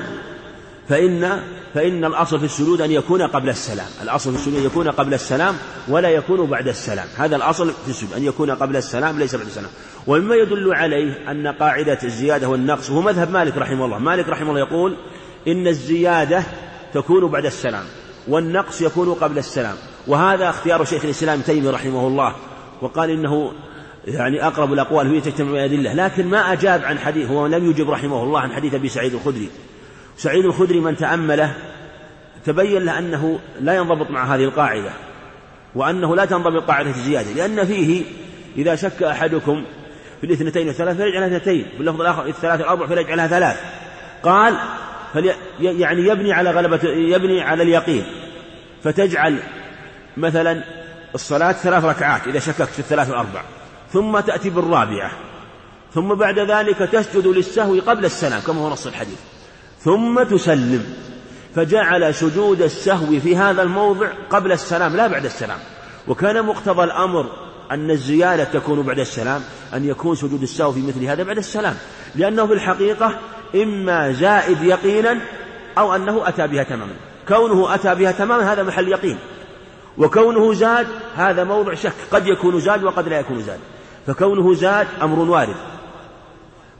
فإن الأصل في السجود أن يكون قبل السلام، ولا يكون بعد السلام، هذا الأصل في السجود أن يكون قبل السلام ليس بعد السلام. ومما يدل عليه أن قاعدة الزيادة والنقص وهو مذهب مالك رحمه الله يقول إن الزيادة تكون بعد السلام والنقص يكون قبل السلام، وهذا اختيار شيخ الإسلام تيمية رحمه الله، وقال إنه يعني أقرب الأقوال هي تجتمع الأدلة، لكن ما أجاب عن حديث، هو لم يجب رحمه الله عن حديث أبي سعيد الخدري من تأمله تبين له أنه لا ينضبط مع هذه القاعدة، وأنه لا تنضبط قاعدة الزيادة، لأن فيه إذا شك أحدكم في 2 والثلاث فليجعلها 2، في اللفظ الآخر 3 و4 فليجعلها 3. قال يعني يبني على اليقين، فتجعل مثلا الصلاة 3 ركعات إذا شككت في 3 و4، ثم تأتي بالرابعة، ثم بعد ذلك تسجد للسهو قبل السلام كما هو نص الحديث، ثم تسلم، فجعل سجود السهو في هذا الموضع قبل السلام لا بعد السلام. وكان مقتضى الأمر أن الزيادة تكون بعد السلام، أن يكون سجود السهو في مثل هذا بعد السلام، لأنه في الحقيقة إما زائد يقينا أو أنه أتى بها تماما. كونه أتى بها تماما هذا محل يقين، وكونه زاد هذا موضع شك، قد يكون زاد وقد لا يكون زاد، فكونه زاد أمر وارد.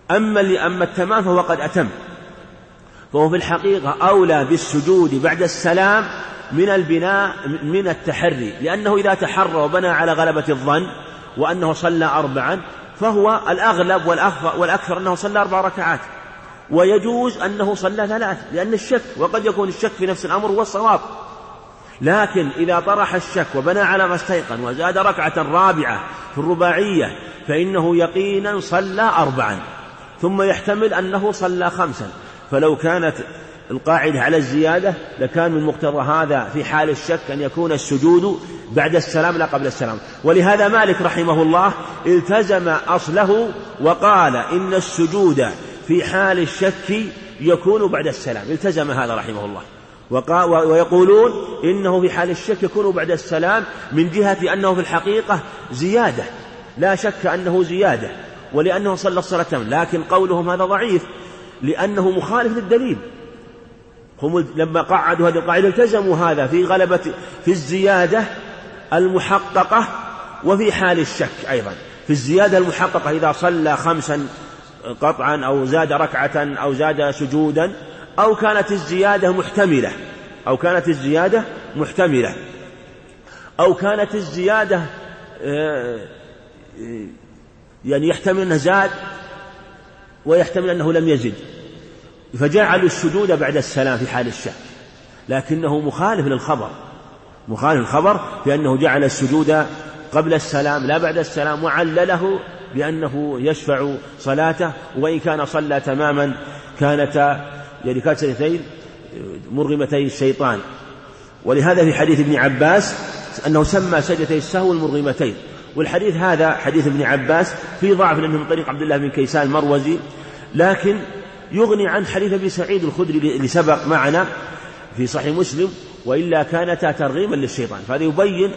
أما التمام فهو قد أتم، فهو في الحقيقة أولى بالسجود بعد السلام من البناء من التحري، لأنه إذا تحرى وبنى على غلبة الظن وأنه صلى 4 فهو الأغلب والأكثر أنه صلى 4 ركعات، ويجوز أنه صلى 3 لأن الشك، وقد يكون الشك في نفس الأمر هو الصواب. لكن إذا طرح الشك وبنى على ما استيقن وزاد ركعة رابعة في الرباعية فإنه يقينا صلى 4، ثم يحتمل أنه صلى 5. فلو كانت القاعدة على الزيادة لكان من مقتضى هذا في حال الشك أن يكون السجود بعد السلام لا قبل السلام. ولهذا مالك رحمه الله التزم أصله وقال إن السجود في حال الشك يكون بعد السلام، التزم هذا رحمه الله. ويقولون إنه في حال الشك يكون بعد السلام من جهة أنه في الحقيقة زيادة، لا شك أنه زيادة، ولأنه صلى الصلاتين. لكن قولهم هذا ضعيف لأنه مخالف للدليل. هم لما قعدوا هذه القاعدة التزموا هذا في غلبة في الزيادة المحققة وفي حال الشك أيضا. في الزيادة المحققة إذا صلى 5 قطعا أو زاد ركعة أو زاد سجودا أو كانت الزيادة محتملة أو كانت الزيادة يعني يحتمل أنه زاد ويحتمل أنه لم يزد، فجعلوا السجود بعد السلام في حال الشك، لكنه مخالف للخبر بأنه جعل السجود قبل السلام لا بعد السلام، وعلله بأنه يشفع صلاته، وإن كان صلى تماما كانت سجدتين مرغمتي الشيطان. ولهذا في حديث ابن عباس أنه سمى سجدتي السهو المرغمتين، والحديث هذا حديث ابن عباس في ضعف لأنه من طريق عبد الله بن كيسان المروزي، لكن يغني عن حديث أبي سعيد الخدري اللي سبق معنا في صحيح مسلم، وإلا كانتا ترغيما للشيطان. فهذا يبين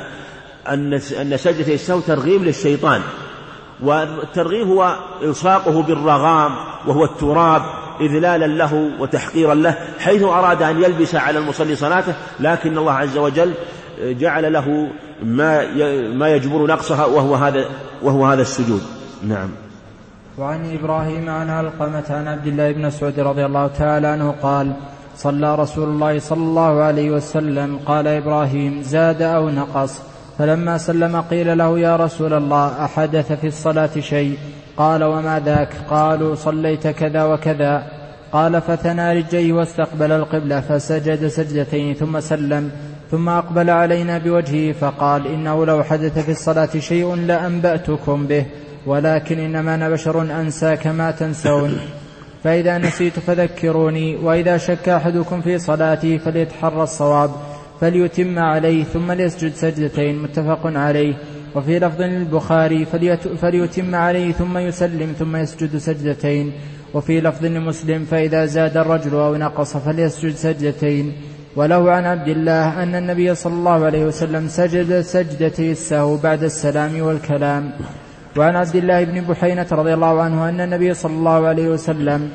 أن سجدتي السهو ترغيم للشيطان، والترغيم هو إلصاقه بالرغام وهو التراب إذلالا له وتحقيرا له، حيث أراد أن يلبس على المصلي صلاته، لكن الله عز وجل جعل له ما يجبر نقصها وهو هذا السجود. نعم. وعن إبراهيم عن علقمة عن عبد الله بن مسعود رضي الله تعالى عنه قال: صلى رسول الله صلى الله عليه وسلم. قال إبراهيم: زاد أو نقص؟ فلما سلم قيل له: يا رسول الله، أحدث في الصلاة شيء؟ قال: وما ذاك؟ قالوا: صليت كذا وكذا. قال: فثنى رجليه واستقبل القبلة فسجد سجدتين ثم سلم، ثم أقبل علينا بوجهه فقال: إنه لو حدث في الصلاة شيء لأنبأتكم به، ولكن إنما أنا بشر أنسى كما تنسون، فإذا نسيت فذكروني، وإذا شك أحدكم في صلاته فليتحرى الصواب فليتم عليه ثم ليسجد سجدتين، متفق عليه. وفي لفظ للبخاري: فليتم عليه ثم يسلم ثم يسجد سجدتين. وفي لفظ لمسلم: فإذا زاد الرجل أو نقص فليسجد سجدتين. وله عن عبد الله أن النبي صلى الله عليه وسلم سجد سجدتي السهو بعد السلام والكلام. وعن عبد الله بن بحينة رضي الله عنه أن النبي صلى الله عليه وسلم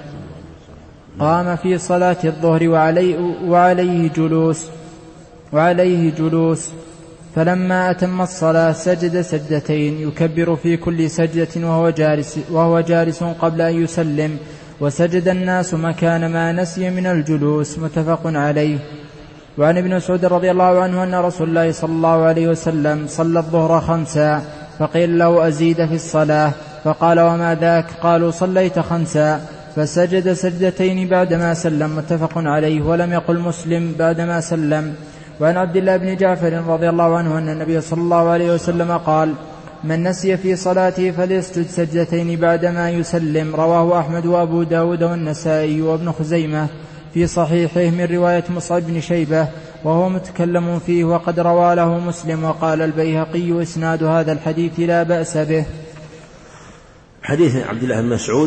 قام في صلاة الظهر وعليه جلوس، فلما أتم الصلاة سجد سجدتين يكبر في كل سجدة وهو جالس قبل أن يسلم، وسجد الناس مكان ما نسي من الجلوس، متفق عليه. وعن ابن مسعود رضي الله عنه أن رسول الله صلى الله عليه وسلم صلى الظهر 5، فقيل له: أزيد في الصلاة؟ فقال: وما ذاك؟ قالوا: صليت 5. فسجد سجدتين بعدما سلم، متفق عليه. ولم يقل مسلم بعدما سلم. وعن عبد الله بن جعفر رضي الله عنه أن النبي صلى الله عليه وسلم قال: من نسي في صلاته فليسجد سجدتين بعدما يسلم. رواه أحمد وأبو داود والنسائي وابن خزيمة في صحيحه من رواية مصعب بن شيبة، وهو متكلم فيه، وقد روى له مسلم. وقال البيهقي: إسناد هذا الحديث لا بأس به. حديث عبد الله بن مسعود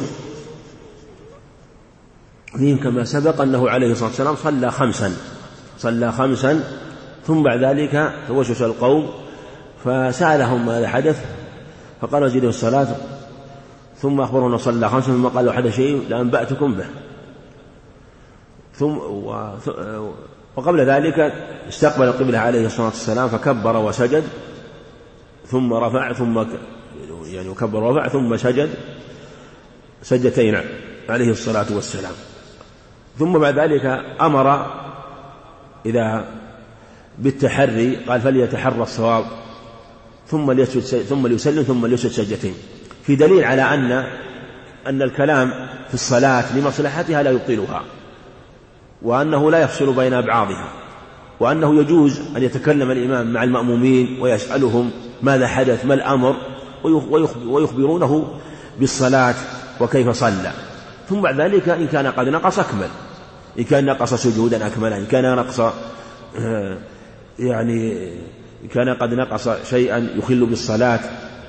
فيه كما سبق أنه عليه الصلاة والسلام صلى 5 ثم بعد ذلك توشش القوم فسألهم ماذا حدث، فقالوا: زيدوا الصلاة. ثم أخبرهم أنه صلى 5 ثم قالوا: حدث شيء لأنبأتكم به. وقبل ذلك استقبل القبلة عليه الصلاة والسلام فكبر وسجد، ثم رفع، ثم كبر ورفع، ثم سجد، سجدتين عليه الصلاة والسلام. ثم بعد ذلك أمر إذا بالتحري، قال فليتحرى الصواب ثم ليسلم ثم ليسجد سجدتين، في دليل على أن الكلام في الصلاة لمصلحتها لا يبطلها، وأنه لا يفصل بين أبعاضها، وأنه يجوز أن يتكلم الإمام مع المأمومين ويسألهم ماذا حدث ما الأمر، ويخبرونه بالصلاة وكيف صلى. ثم بعد ذلك إن كان قد نقص أكمل، إن كان نقص سجودا أكمل، إن كان نقص إن كان قد نقص شيئا يخل بالصلاة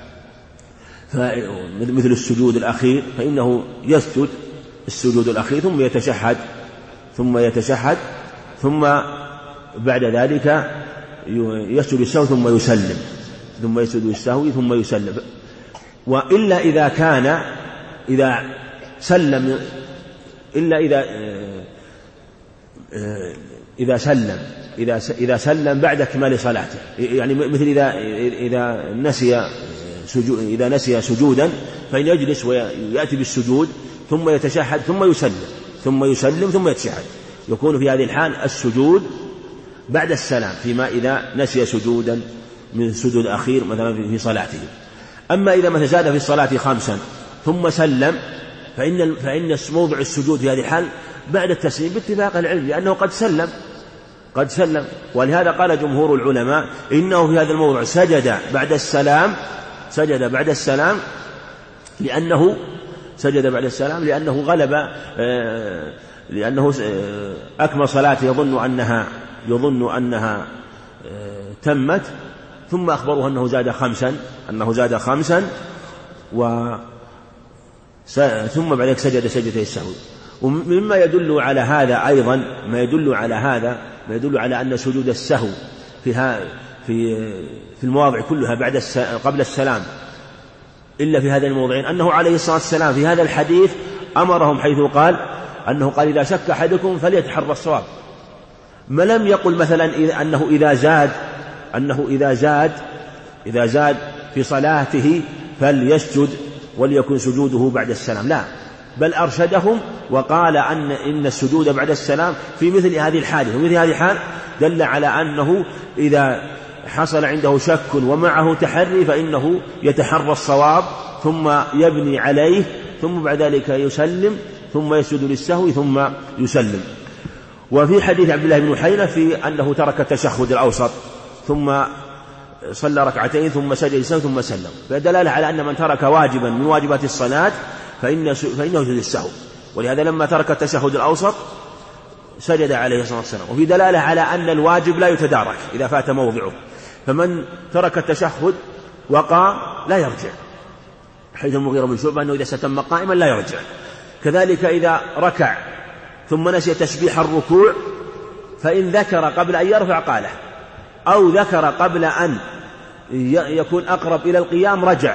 مثل السجود الأخير فإنه يسجد السجود الأخير ثم يتشهد ثم بعد ذلك يسجد السهو ثم يسلم، ثم يسجد السهو ثم يسلم. وإلا إذا سلم، إلا إذا سلم بعد كمال صلاته، يعني مثل إذا نسي سجودا فإن يجلس ويأتي بالسجود ثم يتشهد ثم يسلم ثم يتشهد، يكون في هذه الحال السجود بعد السلام فيما إذا نسي سجودا من سجود أخير مثلا في صلاته. أما إذا ما زاد في الصلاة 5 ثم سلم فإن موضع السجود في هذه الحال بعد التسليم باتفاق العلم، لأنه قد سلم. ولهذا قال جمهور العلماء إنه في هذا الموضع سجد بعد السلام لأنه غلب، لأنه أكمل صلاته يظن أنها تمت، ثم أخبروه أنه زاد 5 ثم بعد ذلك سجد سجدتي السهو. ومما يدل على هذا أيضا ما يدل على أن سجود السهو في المواضع كلها قبل السلام إلا في هذا الموضعين، أنه عليه الصلاة والسلام في هذا الحديث أمرهم حيث قال إذا شك أحدكم فليتحرى الصواب، ما لم يقل مثلا أنه إذا زاد في صلاته فليسجد وليكن سجوده بعد السلام، لا، بل أرشدهم وقال إن السجود بعد السلام في مثل هذه الحالة، ومثل هذه الحال دل على أنه إذا حصل عنده شك ومعه تحري فإنه يتحرى الصواب ثم يبني عليه، ثم بعد ذلك يسلم ثم يسجد للسهو ثم يسلم. وفي حديث عبد الله بن حينة في أنه ترك التشهد الأوسط ثم صلى ركعتين ثم سجد للسهو ثم سلم، فدلالة على أن من ترك واجبا من واجبات الصلاة فإنه يسجد للسهو، ولهذا لما ترك التشهد الأوسط سجد عليه الصلاة والسلام. وفي دلالة على أن الواجب لا يتدارك إذا فات موضعه، فمن ترك التشهد وقع لا يرجع، حيث المغيرة بن شعبة أنه إذا استتم قائما لا يرجع. كذلك إذا ركع ثم نسي تسبيح الركوع فإن ذكر قبل أن يرفع قاله، أو ذكر قبل أن يكون أقرب إلى القيام رجع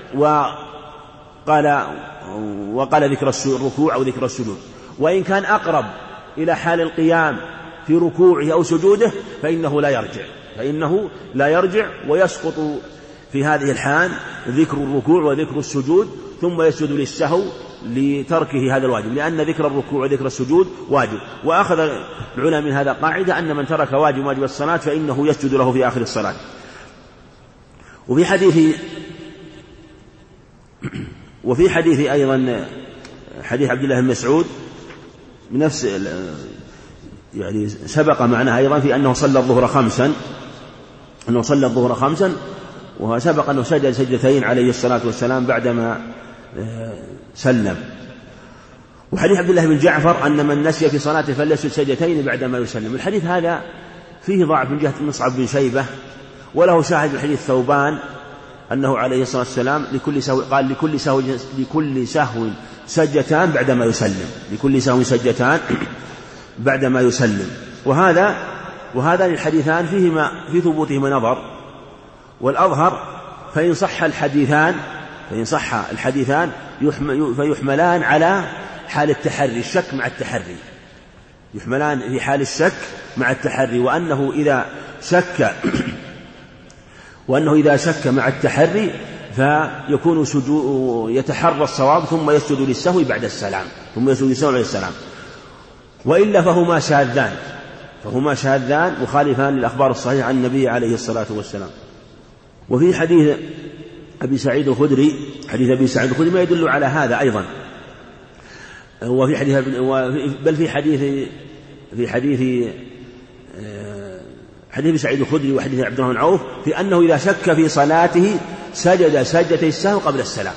وقال ذكر الركوع أو ذكر السجود. وإن كان أقرب إلى حال القيام في ركوعه أو سجوده فإنه لا يرجع ويسقط في هذه الحال ذكر الركوع وذكر السجود، ثم يسجد للسهو لتركه هذا الواجب، لأن ذكر الركوع وذكر السجود واجب. وأخذ العلماء من هذا قاعدة أن من ترك واجب الصلاة فإنه يسجد له في آخر الصلاة. وفي حديث أيضا حديث عبد الله بن مسعود بنفس يعني سبق معنا أيضا في أنه صلى الظهر 5 وسبق أنه سجد سجدتين عليه الصلاة والسلام بعدما سلم. وحديث عبد الله بن جعفر أن من نسي في صلاته فليسجد سجدتين بعدما يسلم. الحديث هذا فيه ضعف من جهة مصعب بن شيبة، وله شاهد من حديث ثوبان أنه عليه الصلاة والسلام لكل سهو سجدتان بعدما يسلم. وهذا الحديثان في ثبوتهما نظر، والأظهر فإن صح الحديثان فيحملان على حال التحري، الشك مع التحري، يحملان في حال الشك مع التحري، وأنه إذا شك مع التحري فيكون يتحرى الصواب ثم يسجد للسهو بعد السلام، وإلا فهما شاذان مخالفان للأخبار الصحيحة عن النبي عليه الصلاة والسلام. وفي حديث أبي سعيد الخدري ما يدل على هذا أيضا، وفي حديث بل في حديث أبي سعيد الخدري وحديث عبد الرحمن بن عوف في أنه إذا شك في صلاته سجد سجدتي السهو قبل السلام،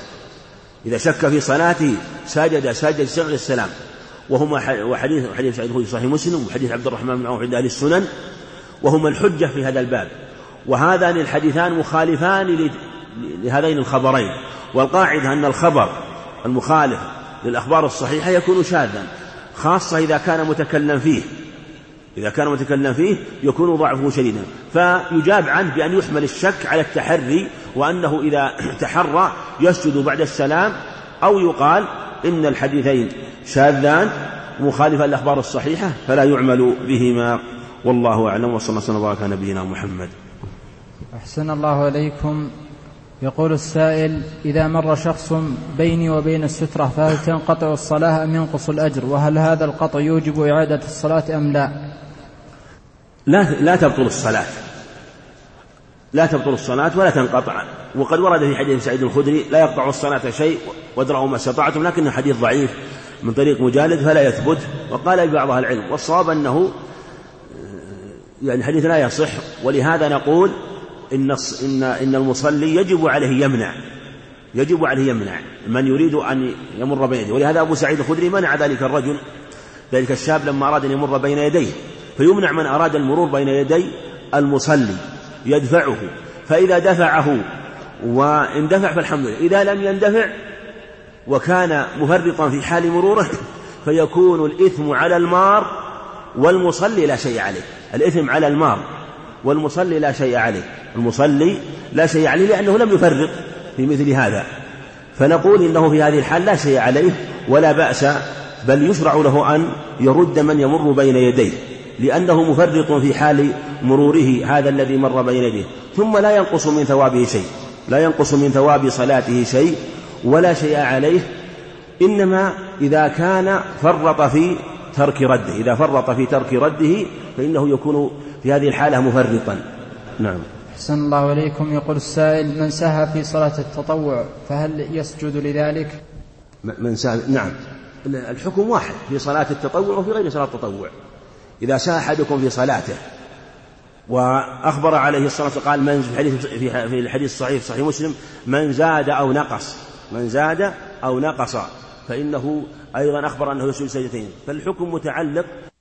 وحديث سعيد الخدري صحيح مسلم، وحديث عبد الرحمن بن عوف عند أهل السنن، وهما الحجة في هذا الباب. وهذان الحديثان مخالفان لهذين الخبرين، والقاعدة أن الخبر المخالف للأخبار الصحيحة يكون شاذا، خاصة إذا كان متكلم فيه يكون ضعفه شديدا، فيجاب عنه بأن يحمل الشك على التحري، وأنه إذا تحرى يسجد بعد السلام، أو يقال إن الحديثين شاذان مخالفا للأخبار الصحيحة فلا يعمل بهما، والله أعلم. وصلى الله وسلم وبارك على نبينا محمد. أحسن الله إليكم. يقول السائل: إذا مر شخص بيني وبين السترة فهل تنقطع الصلاة أم ينقص الأجر؟ وهل هذا القطع يوجب إعادة الصلاة أم لا؟ لا تبطل الصلاة ولا تنقطع. وقد ورد في حديث سعيد الخدري: لا يقطع الصلاة شيء وادرأوا ما استطعتم، لكن الحديث ضعيف من طريق مجالد فلا يثبت. وقال بعض أهل العلم، والصواب أنه الحديث لا يصح، ولهذا نقول إن المصلي يجب عليه يمنع من يريد أن يمر بين يديه. ولهذا أبو سعيد الخدري منع ذلك الشاب لما أراد أن يمر بين يديه، فيمنع من أراد المرور بين يدي المصلي، يدفعه، فإذا دفعه واندفع فالحمد لله، إذا لم يندفع وكان مفرطا في حال مروره فيكون الإثم على المار والمصلي لا شيء عليه. الإثم على المار والمصلي لا شيء عليه، لأنه لم يفرط في مثل هذا. فنقول إنه في هذه الحال لا شيء عليه ولا بأس، بل يشرع له أن يرد من يمر بين يديه، لأنه مفرط في حال مروره هذا الذي مر بين يديه. ثم لا ينقص من ثوابه شيء، لا ينقص من ثواب صلاته شيء ولا شيء عليه، إنما إذا كان فرط في ترك رده فإنه يكون في هذه الحالة مفرطا. نعم. أحسن الله إليكم. يقول السائل: من سهى في صلاة التطوع فهل يسجد لذلك؟ من سهى، نعم، الحكم واحد في صلاة التطوع وفي غير صلاة التطوع. إذا سهى أحدكم في صلاته وأخبر عليه الصلاة والسلام، قال في الحديث الصحيح صحيح مسلم: من زاد أو نقص فإنه أيضا أخبر أنه يسجد سجدتين. فالحكم متعلق